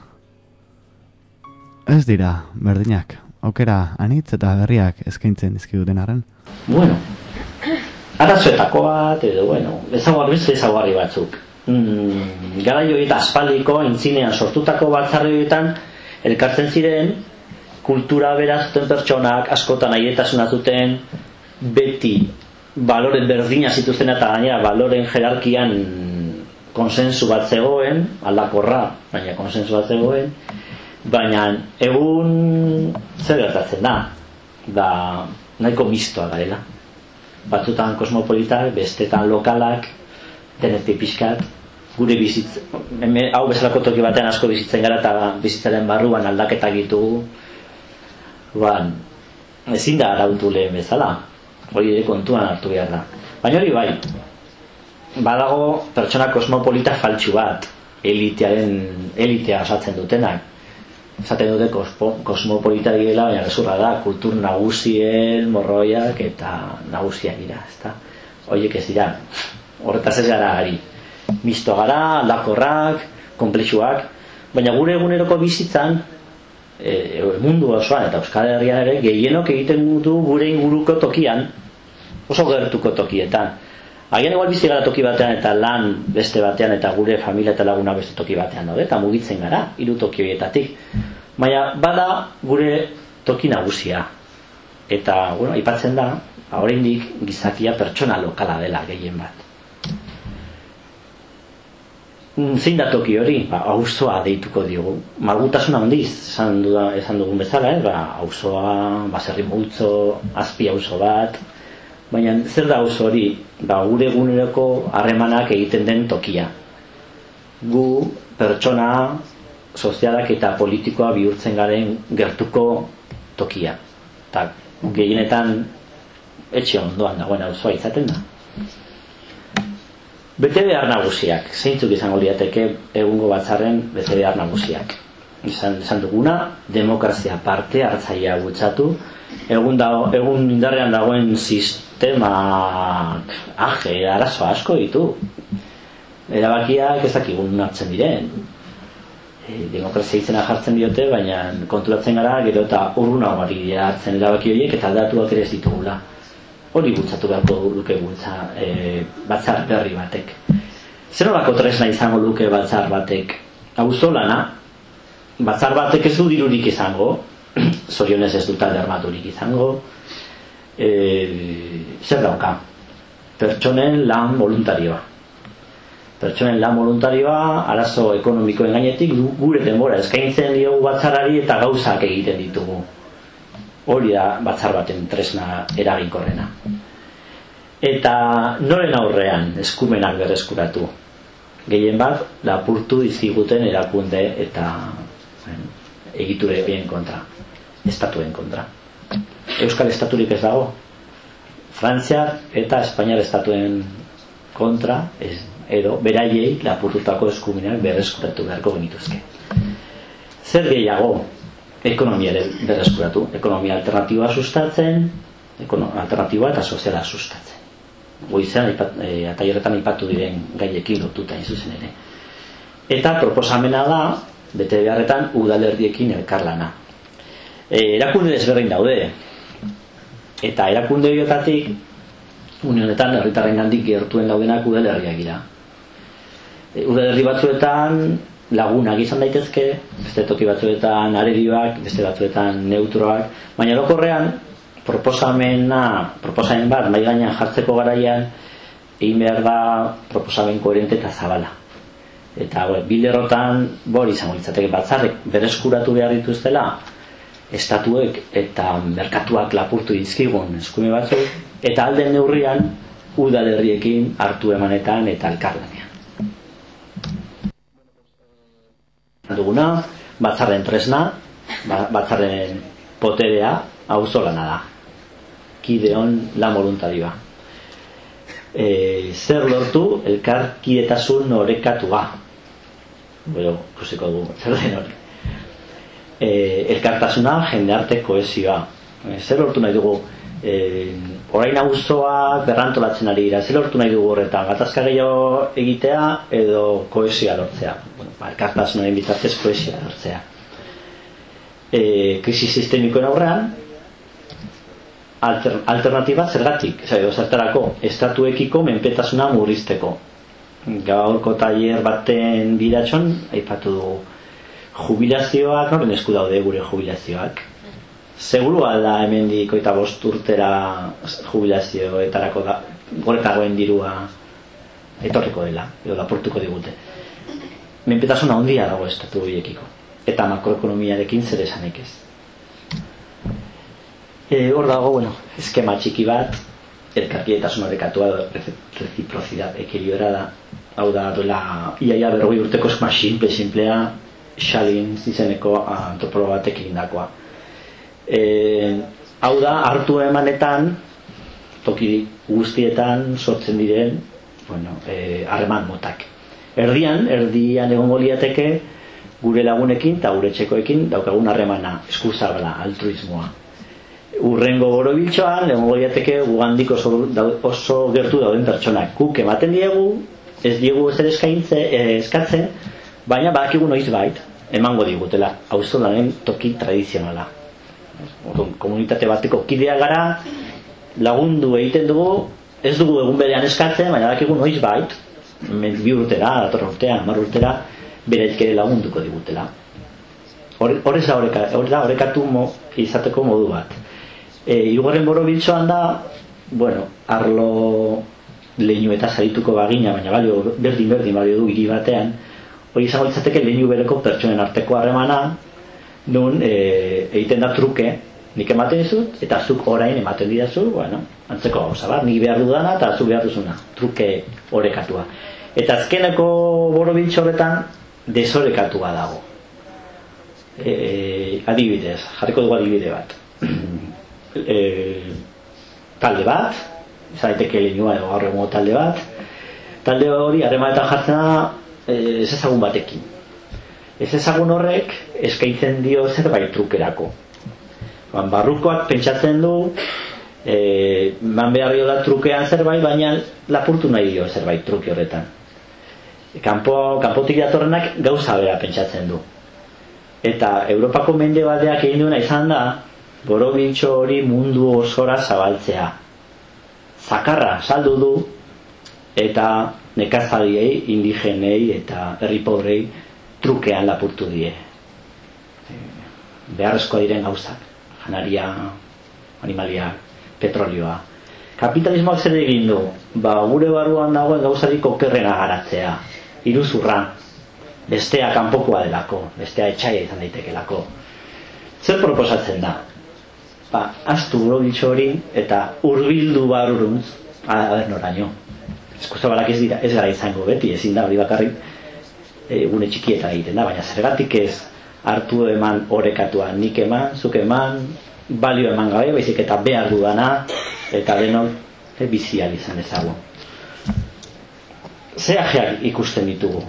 ez dira berdinak. Aukera anitz eta berriak eskaintzen dizkiguten arren. Bueno, arazoetako bat, edo, bueno, ezaguarri beste ezaguarri batzuk. Mm, Garai horieta aspaldiko, intzinean sortutako batzarri horietan, elkartzen ziren, kultura bera zuten pertsonak, askotan aietasuna zuten, beti baloren berdina zituzten eta gainera baloren jerarkian konsensu bat zegoen, aldakorra, baina konsensu bat zegoen, baina egun zer gertatzen da, da nahiko mistoa garela. Batzutan kosmopolitak, bestetan lokalak, denetik pixkat, gure bizitz, hau bezalako toki batean asko bizitzen gara eta bizitzaren barruan aldaketak ditugu, ban, ezin da arautu lehen bezala, hori ere kontuan hartu behar da. Baina hori bai, badago pertsona kosmopolita faltsu bat, elitearen, elitea osatzen dutenak. Esaten dute kosmopolita direla, baina gezurra da, kultur nagusien, morroiak eta nagusiak dira, ezta? Horiek ez dira, horretaz ez gara ari. Misto gara, aldakorrak, konplexuak, baina gure eguneroko bizitzan, e, mundu osoan eta Euskal Herrian ere, gehienok egiten du gure inguruko tokian, oso gertuko tokietan. Agian igual bizi gara toki batean eta lan beste batean eta gure familia eta laguna beste toki batean daude, eta mugitzen gara, hiru toki horietatik. Baina bada gure toki nagusia. Eta, bueno, aipatzen da, oraindik gizakia pertsona lokala dela gehien bat. Zein da toki hori? Ba, auzoa deituko diogu. Malgutasuna handiz, esan, duda, esan dugun bezala, eh? Ba, auzoa, baserri multzo, azpi auzo bat. Baina zer da auzo hori? Ba, gure eguneroko harremanak egiten den tokia. Gu pertsona sozialak eta politikoa bihurtzen garen gertuko tokia. Eta gehienetan etxe ondoan dagoen auzoa izaten da. Bete behar nagusiak, zeintzuk izango liateke egungo batzarren bete behar nagusiak. Izan, izan duguna, demokrazia parte hartzailea bultzatu, egun, da, egun indarrean dagoen sistemak aje, arazo asko ditu. Erabakiak ez dakigun hartzen diren. E, demokrazia izena jartzen diote, baina konturatzen gara gero eta urrunago ari hartzen erabaki horiek eta aldatuak ere ez ditugula. Hori bultzatu beharko luke bultza e, batzar berri batek. Zer horako tresna izango luke batzar batek? Auzolana, batzar batek ez du dirurik izango, zorionez ez dut talde armaturik izango, e, zer dauka? Pertsonen lan voluntarioa. Pertsonen lan voluntarioa, arazo ekonomikoen gainetik gure denbora eskaintzen diogu batzarari eta gauzak egiten ditugu. Hori da batzar baten tresna eraginkorrena. Eta noren aurrean eskumenak berreskuratu. Gehien bat, lapurtu dizkiguten erakunde eta bueno, egiture horien kontra, estatuen kontra. Euskal estaturik ez dago. Frantziar eta Espainiar estatuen kontra, ez, edo beraiei lapurtutako eskumenak berreskuratu beharko genituzke. Zer gehiago? Ekonomia berreskuratu, ekonomia alternatiboa sustatzen, alternatiboa eta soziala sustatzen. Goizean e, ataileretan aipatu diren gaiekin lotuta hain zuzen ere. Eta proposamena da, bete beharretan udalerdiekin elkarlana. E, erakunde desberdin daude. Eta erakunde horietatik, unionetan herritarrengandik gertuen daudenak udalerriak dira. E, udalerri batzuetan lagunak izan daitezke, beste toki batzuetan arerioak, beste batzuetan neutroak, baina orokorrean proposamena, proposamen bat mahai gainean jartzeko garaian egin behar da proposamen koherente eta zabala. Eta we, bilerrotan bori izango litzateke batzarrek bereskuratu behar dituztela estatuek eta merkatuak lapurtu dizkigun eskume batzuk, eta alden neurrian udalerriekin hartu emanetan eta elkarlanean. Duguna, batzarren tresna, batzarren poterea, auzolana da. Kideon lan voluntarioa. E, zer lortu elkarkidetasun orekatua. Bero, ikusiko dugu, zer den hori. e, elkartasuna, jende kohesioa. E, zer lortu nahi dugu? E, orain auzoa berrantolatzen ari dira, zer lortu nahi dugu horretan? Gatazka gehiago egitea edo kohesioa lortzea? Bueno, ba, elkartasunaren bitartez kohesioa lortzea. E, krisi sistemikoen aurrean, alter, alternatiba zergatik, edo zertarako, estatuekiko menpetasuna murrizteko. Gaurko tailer baten bidatxon, aipatu dugu, jubilazioak, noren esku daude gure jubilazioak? Seguru alda hemendik hogeita bost urtera jubilazioetarako da, goretagoen dirua etorriko dela, edo laportuko digute. Menpetasuna handia dago estatu horiekiko, eta makroekonomiarekin zer esanik ez. E, hor dago, bueno, eskema txiki bat, elkarkietasun horrekatua, reciprocidad ekilibrada, hau da duela iaia berrogei urteko eskema simple, simplea, Xalin izeneko antropologo batek egindakoa. E, hau da, hartu emanetan, toki guztietan sortzen diren, bueno, e, harreman motak. Erdian, erdian egongo liateke gure lagunekin eta gure txekoekin daukagun harremana, eskuzabla, altruismoa. Urrengo borobiltxoan, egongo liateke gugandik oso, oso gertu dauden pertsonak. Guk ematen diegu, ez diegu ezer eskaintze, eskatzen, baina badakigu noiz bait, emango digutela, auzolaren toki tradizionala. Komunitate bateko kidea gara, lagundu egiten dugu, ez dugu egun berean eskatzen, baina badakigu noiz bait, bi urtera, dator urtean, hamar urtera, bereik ere lagunduko digutela. Horrez da horrekatu izateko modu bat. E, Hirugarren borobiltxoan da, bueno, arlo leinu eta zarituko bagina, baina balio, berdin-berdin balio du hiri batean, hori izango litzateke leinu bereko pertsonen arteko harremana, nun e, egiten da truke, nik ematen dizut, eta zuk orain ematen didazu, bueno, antzeko gauza bat, nik behar dudana eta zuk behar duzuna, truke orekatua. Eta azkeneko borobiltxo horretan, desorekatua dago. E, adibidez, jarriko dugu adibide bat. E, talde bat, zaiteke leinua edo gaur egungo talde bat, talde hori harremanetan jartzen da ez ezagun batekin. Ez ezagun horrek eskaintzen dio zerbait trukerako. Ban, barrukoak pentsatzen du e, man behar diola trukean zerbait, baina lapurtu nahi dio zerbait truke horretan. Kanpo, kanpotik datorrenak gauza bera pentsatzen du. Eta Europako mendebaldeak egin duena izan da borobiltxo hori mundu osora zabaltzea. Zakarra saldu du eta nekazariei, indigenei eta herri pobrei trukean lapurtu die. Beharrezkoa diren gauzak, janaria, animalia, petrolioa. Kapitalismoak zer egin du? Ba, gure barruan dagoen gauzarik okerrena garatzea, iruzurra, bestea kanpokoa delako, bestea etxaia izan daitekelako. Zer proposatzen da? Ba, astu borobiltxo hori eta hurbildu baruruntz, aber noraino. Eskuzabalak ez dira, ez gara izango beti, ezin da hori bakarrik e, gune txikietan egiten da, baina zergatik ez hartu eman orekatua, nik eman, zuk eman, balio eman gabe, baizik eta behar dudana, eta denok e, bizial izan ezagu. Ze ajeak ikusten ditugu?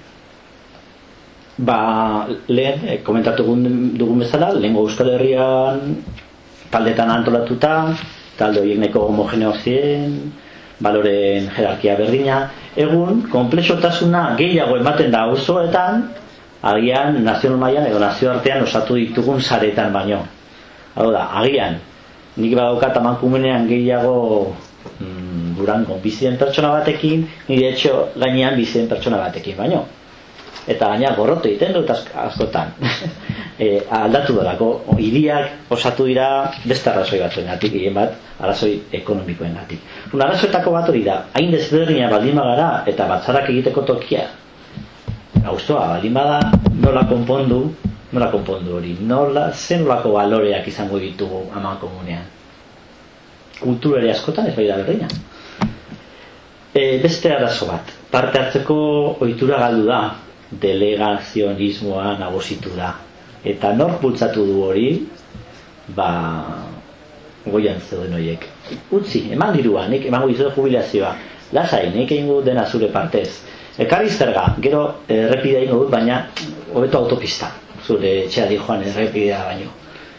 Ba, lehen, e, komentatu dugun bezala, lehengo Euskal Herrian taldetan antolatuta, talde horiek nahiko homogeneo ziren, baloren jerarkia berdina. Egun, konplexotasuna gehiago ematen da auzoetan, agian nazio mailan edo nazioartean osatu ditugun saretan baino. Hau da, agian, nik badaukat amankumenean gehiago mm, Durangon bizien pertsona batekin, nire etxo gainean bizien pertsona batekin baino. Eta gaina gorroto egiten dut askotan. e, aldatu dolako, hiriak osatu dira beste arrazoi batzuengatik, gehien bat arrazoi ekonomikoengatik. Un arrazoetako bat hori da, hain desberdina baldin bagara eta batzarrak egiteko tokia. Auzoa baldin bada, nola konpondu, nola konpondu hori, nola, zen nolako baloreak izango ditugu aman komunean. Kulturare askotan ez bai da berdina. E, beste arazo bat, parte hartzeko ohitura galdu da, delegazionismoa nagusitu da. Eta nork bultzatu du hori, ba, goian zeuden horiek. Utzi, eman dirua, nik emango dizu jubilazioa. Lasai, nik egingo dena zure partez. Ekarri zerga, gero errepidea ingo dut, baina hobeto autopista. zure etxeari joan errepidea baino.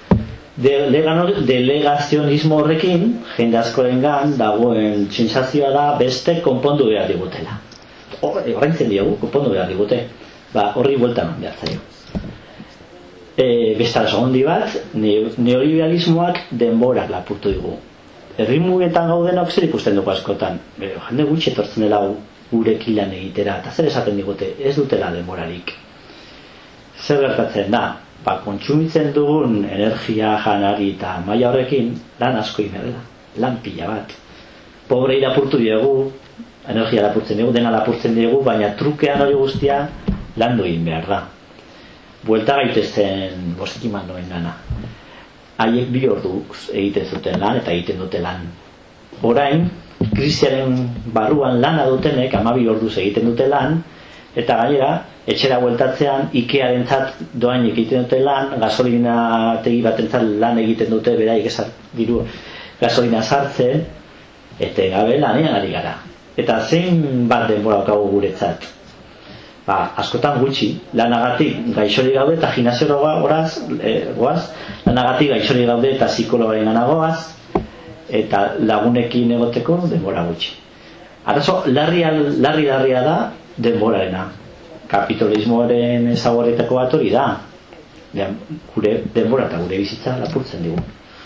Delegazionismo horrekin, jende askorengan dagoen sentsazioa da beste konpondu behar digutela. Horreintzen diogu, konpondu behar digute. Ba, horri bueltan hon behar zaio. E, Bestara segondi bat, neoliberalismoak denborak lapurtu digu. Erritmuetan gaudenok zer ikusten dugu askotan. Bero, jende gutxi etortzen dela gurekin lan egitera, eta zer esaten digute, ez dutela denborarik. Zer gertatzen da? Ba, kontsumitzen dugun energia, janari eta maila horrekin lan asko egin dela, lan pila bat. Pobre irapurtu diogu, energia lapurtzen dugu, dena lapurtzen dugu, baina trukean hori guztia landu egin behar da. Buelta gaitezen bostekin mandoen gana. Haiek bi ordu egiten zuten lan eta egiten dute lan. Orain, krisiaren barruan lana dutenek hamabi orduz egiten dute lan, eta gainera, etxera bueltatzean Ikearentzat doain egiten dute lan, gasolina tegi batentzat lan egiten dute, beraik esar diru gasolina sartzen, eta gabe lanean ari gara. Eta zein bat denbora daukagu guretzat? Ba, askotan gutxi, lanagatik gaixori gaude eta gimnasiora goaz, e, goaz, lanagatik gaixori gaude eta psikologaren gana goaz, eta lagunekin egoteko denbora gutxi. Arazo, larri larri larria da denborarena. Kapitalismoaren ezaugarrietako bat hori da. Gure denbora eta gure bizitza lapurtzen digu.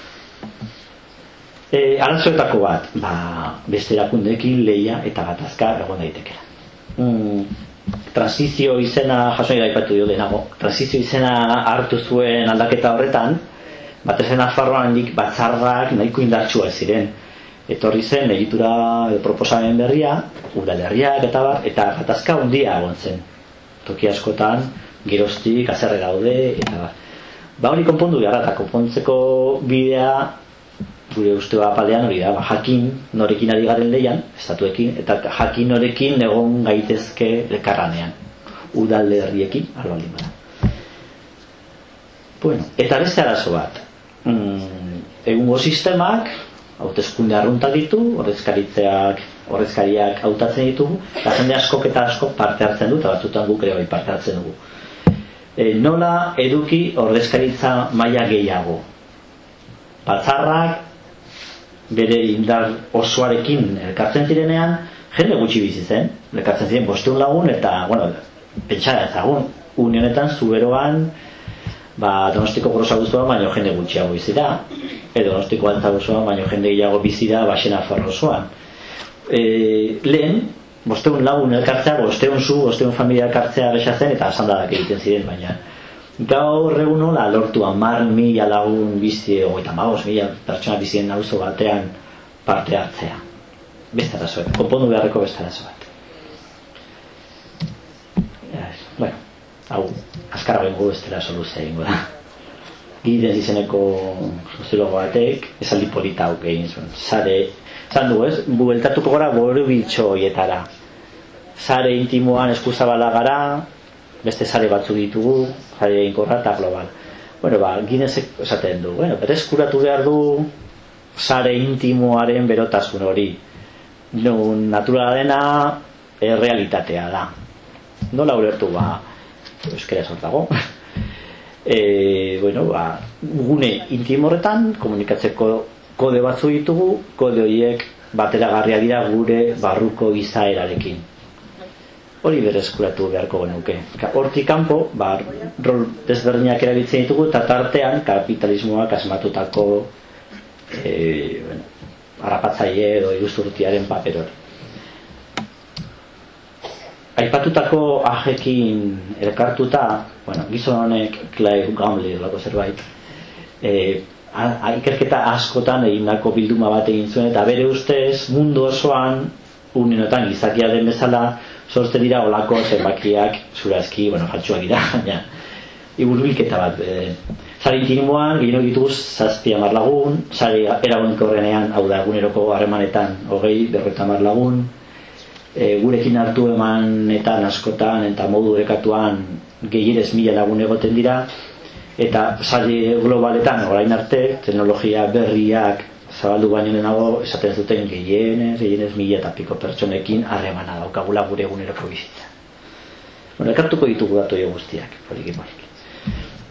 E, arazoetako bat, ba, beste erakundeekin lehia eta gatazka egon daitekela. Mm, transizio izena, jasoi gaipatu dio denago, transizio izena hartu zuen aldaketa horretan, batez Nafarroan handik batzarrak nahiko indartsua ziren. Etorri zen egitura proposamen berria, udalerriak eta bar, eta gatazka handia egon zen. Toki askotan, geroztik, azerre daude, eta bar. Ba hori konpondu beharra, eta konpontzeko bidea, gure usteo apalean hori da, ba, jakin norekin ari garen lehian, estatuekin, eta jakin norekin egon gaitezke elkarranean, udalerriekin, albaldin bada. Bueno, eta beste arazo bat, mm, egungo sistemak, hauteskunde arrunta ditu, ordezkaritzeak, ordezkariak hautatzen ditugu, eta jende askok eta askok parte hartzen du, eta batzutan guk ere bai parte hartzen dugu. E, nola eduki ordezkaritza maila gehiago? Batzarrak bere indar osoarekin elkartzen zirenean, jende gutxi bizi zen, elkartzen ziren bosteun lagun, eta, bueno, pentsara ezagun, unionetan zuberoan, ba, Donostiko Gorosa guzoan baino jende gutxiago bizi da, edo Donostiko Altza guzoan baino jende gehiago bizi da Baxena Nafarro osoan. E, lehen, bosteun lagun elkartzea, bosteun zu, bosteun familia elkartzea besatzen, eta asandadak egiten ziren, baina gaur egun nola lortu hamar mila lagun bizi, hogeita hamabost mila pertsona bizien auzo batean parte hartzea. Beste arazo bat, konpondu beharreko beste arazo bat. Bueno, hau, azkarra bengo ez dela soluzia egingo da. Giden izeneko soziologo batek, esaldi polita hauk egin zuen. Sare, zan du ez, bueltatuko gara boru bitxo hietara. Sare intimoan eskuzabala gara, beste sare batzu ditugu, sare inkorra eta global. Bueno, ba, Guinnessek esaten du, bueno, berezkuratu behar du sare intimoaren berotasun hori. Non naturala dena errealitatea da. Nola ulertu, ba, euskera sortago. E, bueno, ba, gune intimo horretan komunikatzeko kode batzu ditugu, kode horiek bateragarria dira gure barruko izaerarekin. Hori berezkuratu beharko genuke. Hortik kanpo, ba, rol desberdinak erabiltzen ditugu, eta tartean kapitalismoak asmatutako e, bueno, harrapatzaile edo iruzurtiaren paper hori. Aipatutako ajekin elkartuta, bueno, gizon honek Clive Gamble lako zerbait, e, a, a, ikerketa askotan egindako bilduma bat egin zuen, eta bere ustez mundu osoan, unionetan gizakia den bezala, sortzen dira olako zenbakiak zurazki, bueno, faltsuak dira, baina iburbilketa bat. E, Sari intimoan, gehien ditugu zazpi hamar lagun, sari eragoniko horrenean, hau da, eguneroko harremanetan, hogei, berrogeita hamar lagun, e, gurekin hartu emanetan askotan eta modu orekatuan gehienez mila lagun egoten dira, eta sari globaletan, orain arte, teknologia berriak zabaldu baino lehenago esaten zuten gehienez, gehienez mila eta piko pertsonekin harremana daukagula gure eguneroko bizitza. Bueno, ekartuko ditugu datu guztiak, poliki poliki.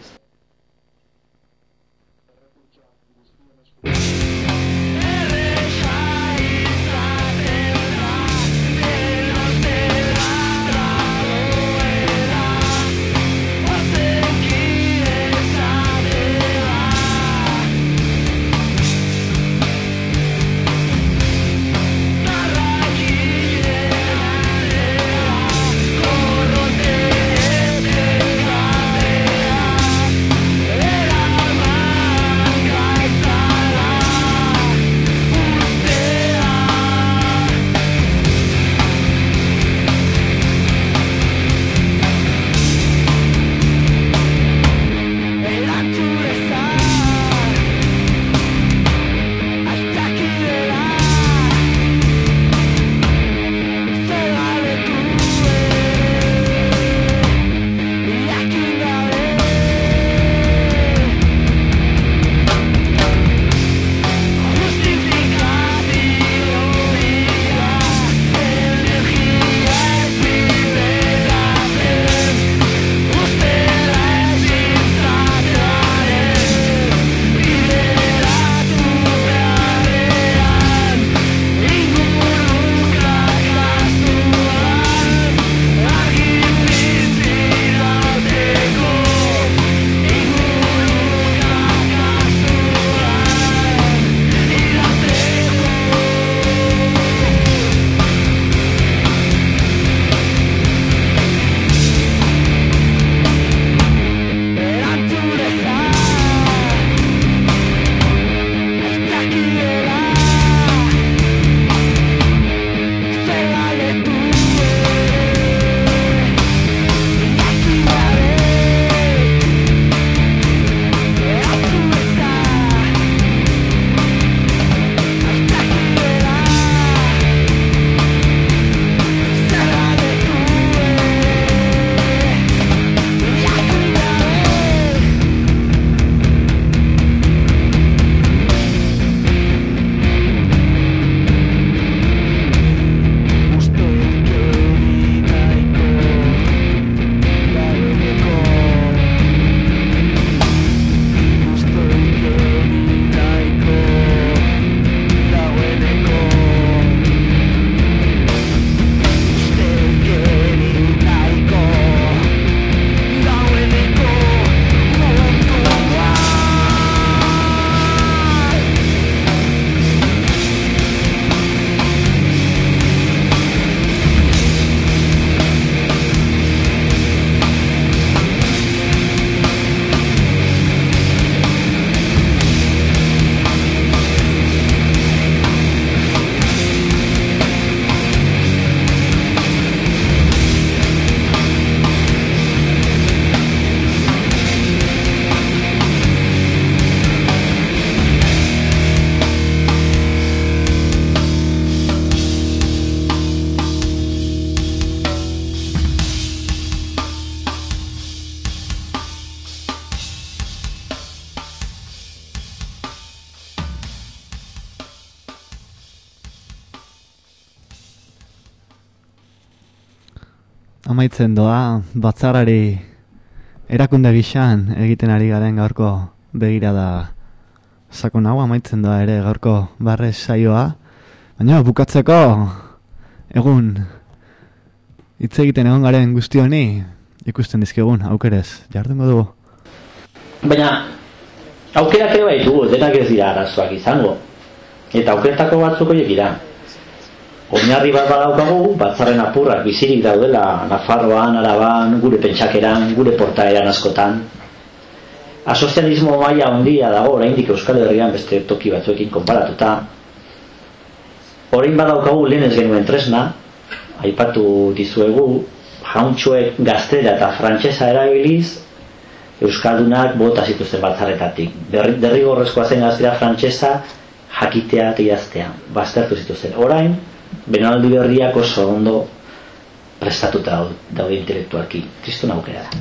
amaitzen doa batzarrari erakunde gixan egiten ari garen gaurko begirada sakon hau amaitzen doa ere gaurko barrez saioa. Baina bukatzeko egun hitz egiten egon garen guzti honi ikusten dizkigun aukerez jardungo dugu. Baina aukerak ere baitugu, denak ez dira arazoak izango. Eta aukeretako batzuk horiek dira. Oinarri bat badaukagu, batzarren apurrak bizirik daudela Nafarroan, Araban, gure pentsakeran, gure portaeran askotan. Asozialismo maila handia dago oraindik Euskal Herrian beste toki batzuekin konparatuta. Orain badaukagu lehen ez genuen tresna, aipatu dizuegu, jauntxoek gaztera eta frantsesa erabiliz, Euskaldunak bota zituzten batzarretatik. Derrigorrezkoa zen gaztera frantsesa jakitea eta idaztea, baztertu zituzten. Orain, belaunaldi berriak oso ondo prestatuta daude intelektualki, kriston aukera da.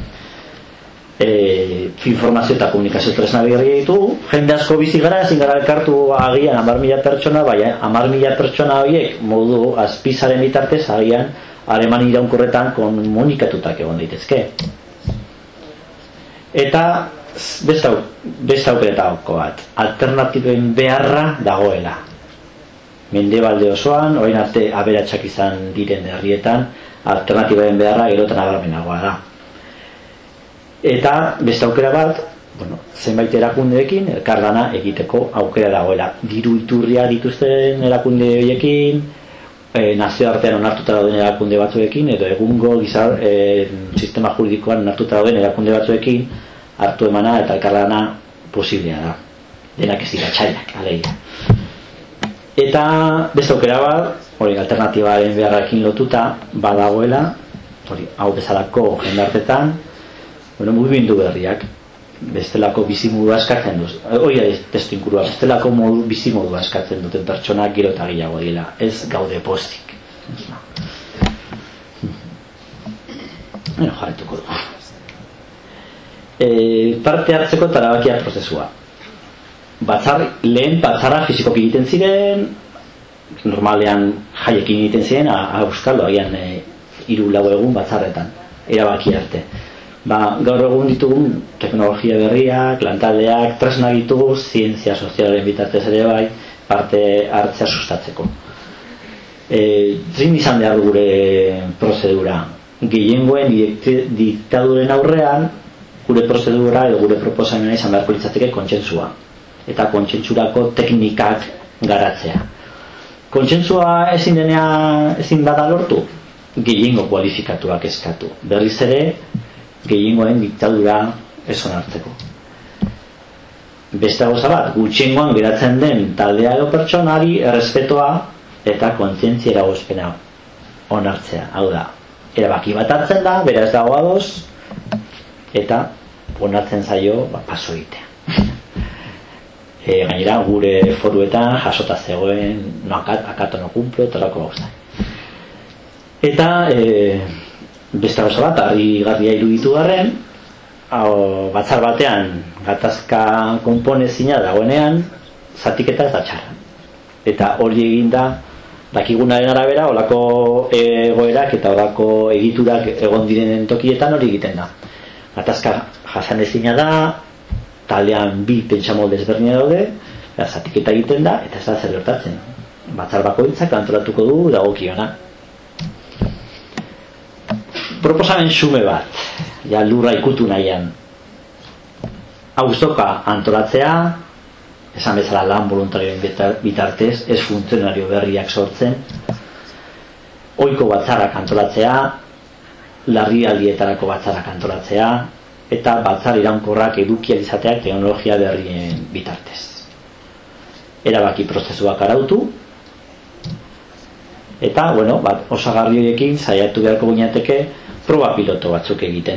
E, informazio eta komunikazio tresna berri ditugu, jende asko bizi gara, ezin gara elkartu agian hamar mila pertsona, baina hamar mila pertsona horiek modu azpizaren bitartez agian harreman iraunkorretan komunikatutak egon daitezke. Eta beste beste aukeretako bat, alternatiben beharra dagoela. Mendebalde osoan, orain arte aberatsak izan diren herrietan, alternatiben beharra gerotan nabarmenagoa da. Eta beste aukera bat, bueno, zenbait erakundeekin elkarlana egiteko aukera dagoela. Diru iturria dituzten erakunde horiekin, e, nazioartean onartuta dauden erakunde batzuekin, edo egungo gizar e, sistema juridikoan onartuta dauden erakunde batzuekin hartu emana eta elkarlana posiblea da. Denak ez dira txaiak, alegia. Eta beste aukera bat, hori alternatibaren beharrakin lotuta badagoela, hori hau bezalako jendartetan, bueno, mugimendu berriak bestelako bizimodua eskatzen duz. Hori da testu inkurua, bestelako modu, bizimodua eskatzen duten pertsonak gero eta gehiago dira. Ez gaude postik. Bueno, jarretuko dugu. E, parte hartzeko eta erabakia prozesua. Batzar, lehen batzarra fizikoki egiten ziren, normalean jaiekin egiten ziren, a Euskaldo agian e, hiru lau egun batzarretan, erabaki arte. Ba, gaur egun ditugun teknologia berriak, lantaldeak, tresna ditugu, zientzia sozialaren bitartez ere bai, parte hartzea sustatzeko. E, Zin izan behar gure prozedura. Gehiengoen diktaduren aurrean, gure prozedura edo gure proposamena izan beharko litzateke kontsentsua. Eta kontsentsurako teknikak garatzea. Kontsensua ezin denea ezin bada lortu, gehiengo kualifikatuak eskatu. Berriz ere, gehiengoen diktadura ez onartzeko. Beste gauza bat, gutxiengoan geratzen den taldea edo pertsonari errespetoa eta kontzientzia eragozpena onartzea. Hau da, erabaki bat hartzen da, beraz dago ados, eta onartzen zaio ba, paso egitea. E, gainera, gure foruetan jasota zegoen no akat, akato no kumplo, torako gauza. Eta e, beste gauza bat, harri garria iruditu garren, hau, batzar batean gatazka konponezina dagoenean, zatiketa ez da txarra. Eta hori eginda, dakigunaren arabera, olako egoerak eta olako egiturak egon direnen tokietan hori egiten da. Gatazka jasanezina da, taldean bi pentsamolde ezberdina daude, zatiketa egiten da, eta ez da zer gertatzen. Batzar bakoitzak antolatuko du dagokiona. Proposamen xume bat, ja lurra ikutu nahian. Auzoka antolatzea, esan bezala lan voluntarioen bitartez, ez funtzionario berriak sortzen, ohiko batzarrak antolatzea, larrialdietarako batzarrak antolatzea, eta batzar iraunkorrak edukiak izateak teknologia berrien bitartez. Erabaki prozesuak arautu, eta, bueno, bat, osagarri horiekin saiatu beharko ginateke proba piloto batzuk egiten.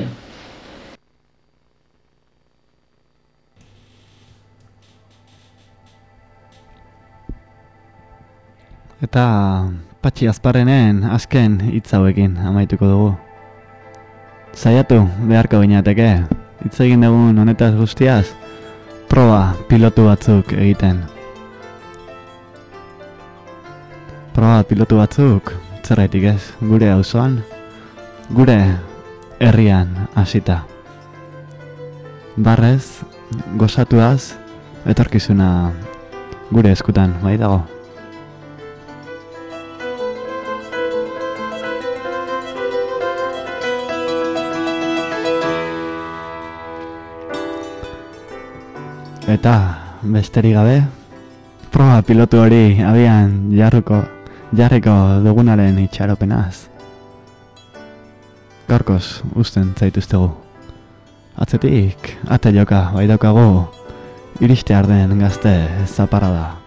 Eta Patxi Azparrenen azken hitz hauekin amaituko dugu. Saiatu beharko ginateke, hitz egin dugun honetaz guztiaz, proba pilotu batzuk egiten. Proba pilotu batzuk, zerraitik ez, gure auzoan, gure herrian hasita. Barrez, gozatuaz, etorkizuna gure eskutan, bai dago. Eta besterik gabe, proba pilotu hori abian jarruko, jarriko dugunaren itxaropenaz. Gaurkoz uzten zaituztegu. Atzetik, ate joka, bai daukagu, iriste arden gazte zaparrada.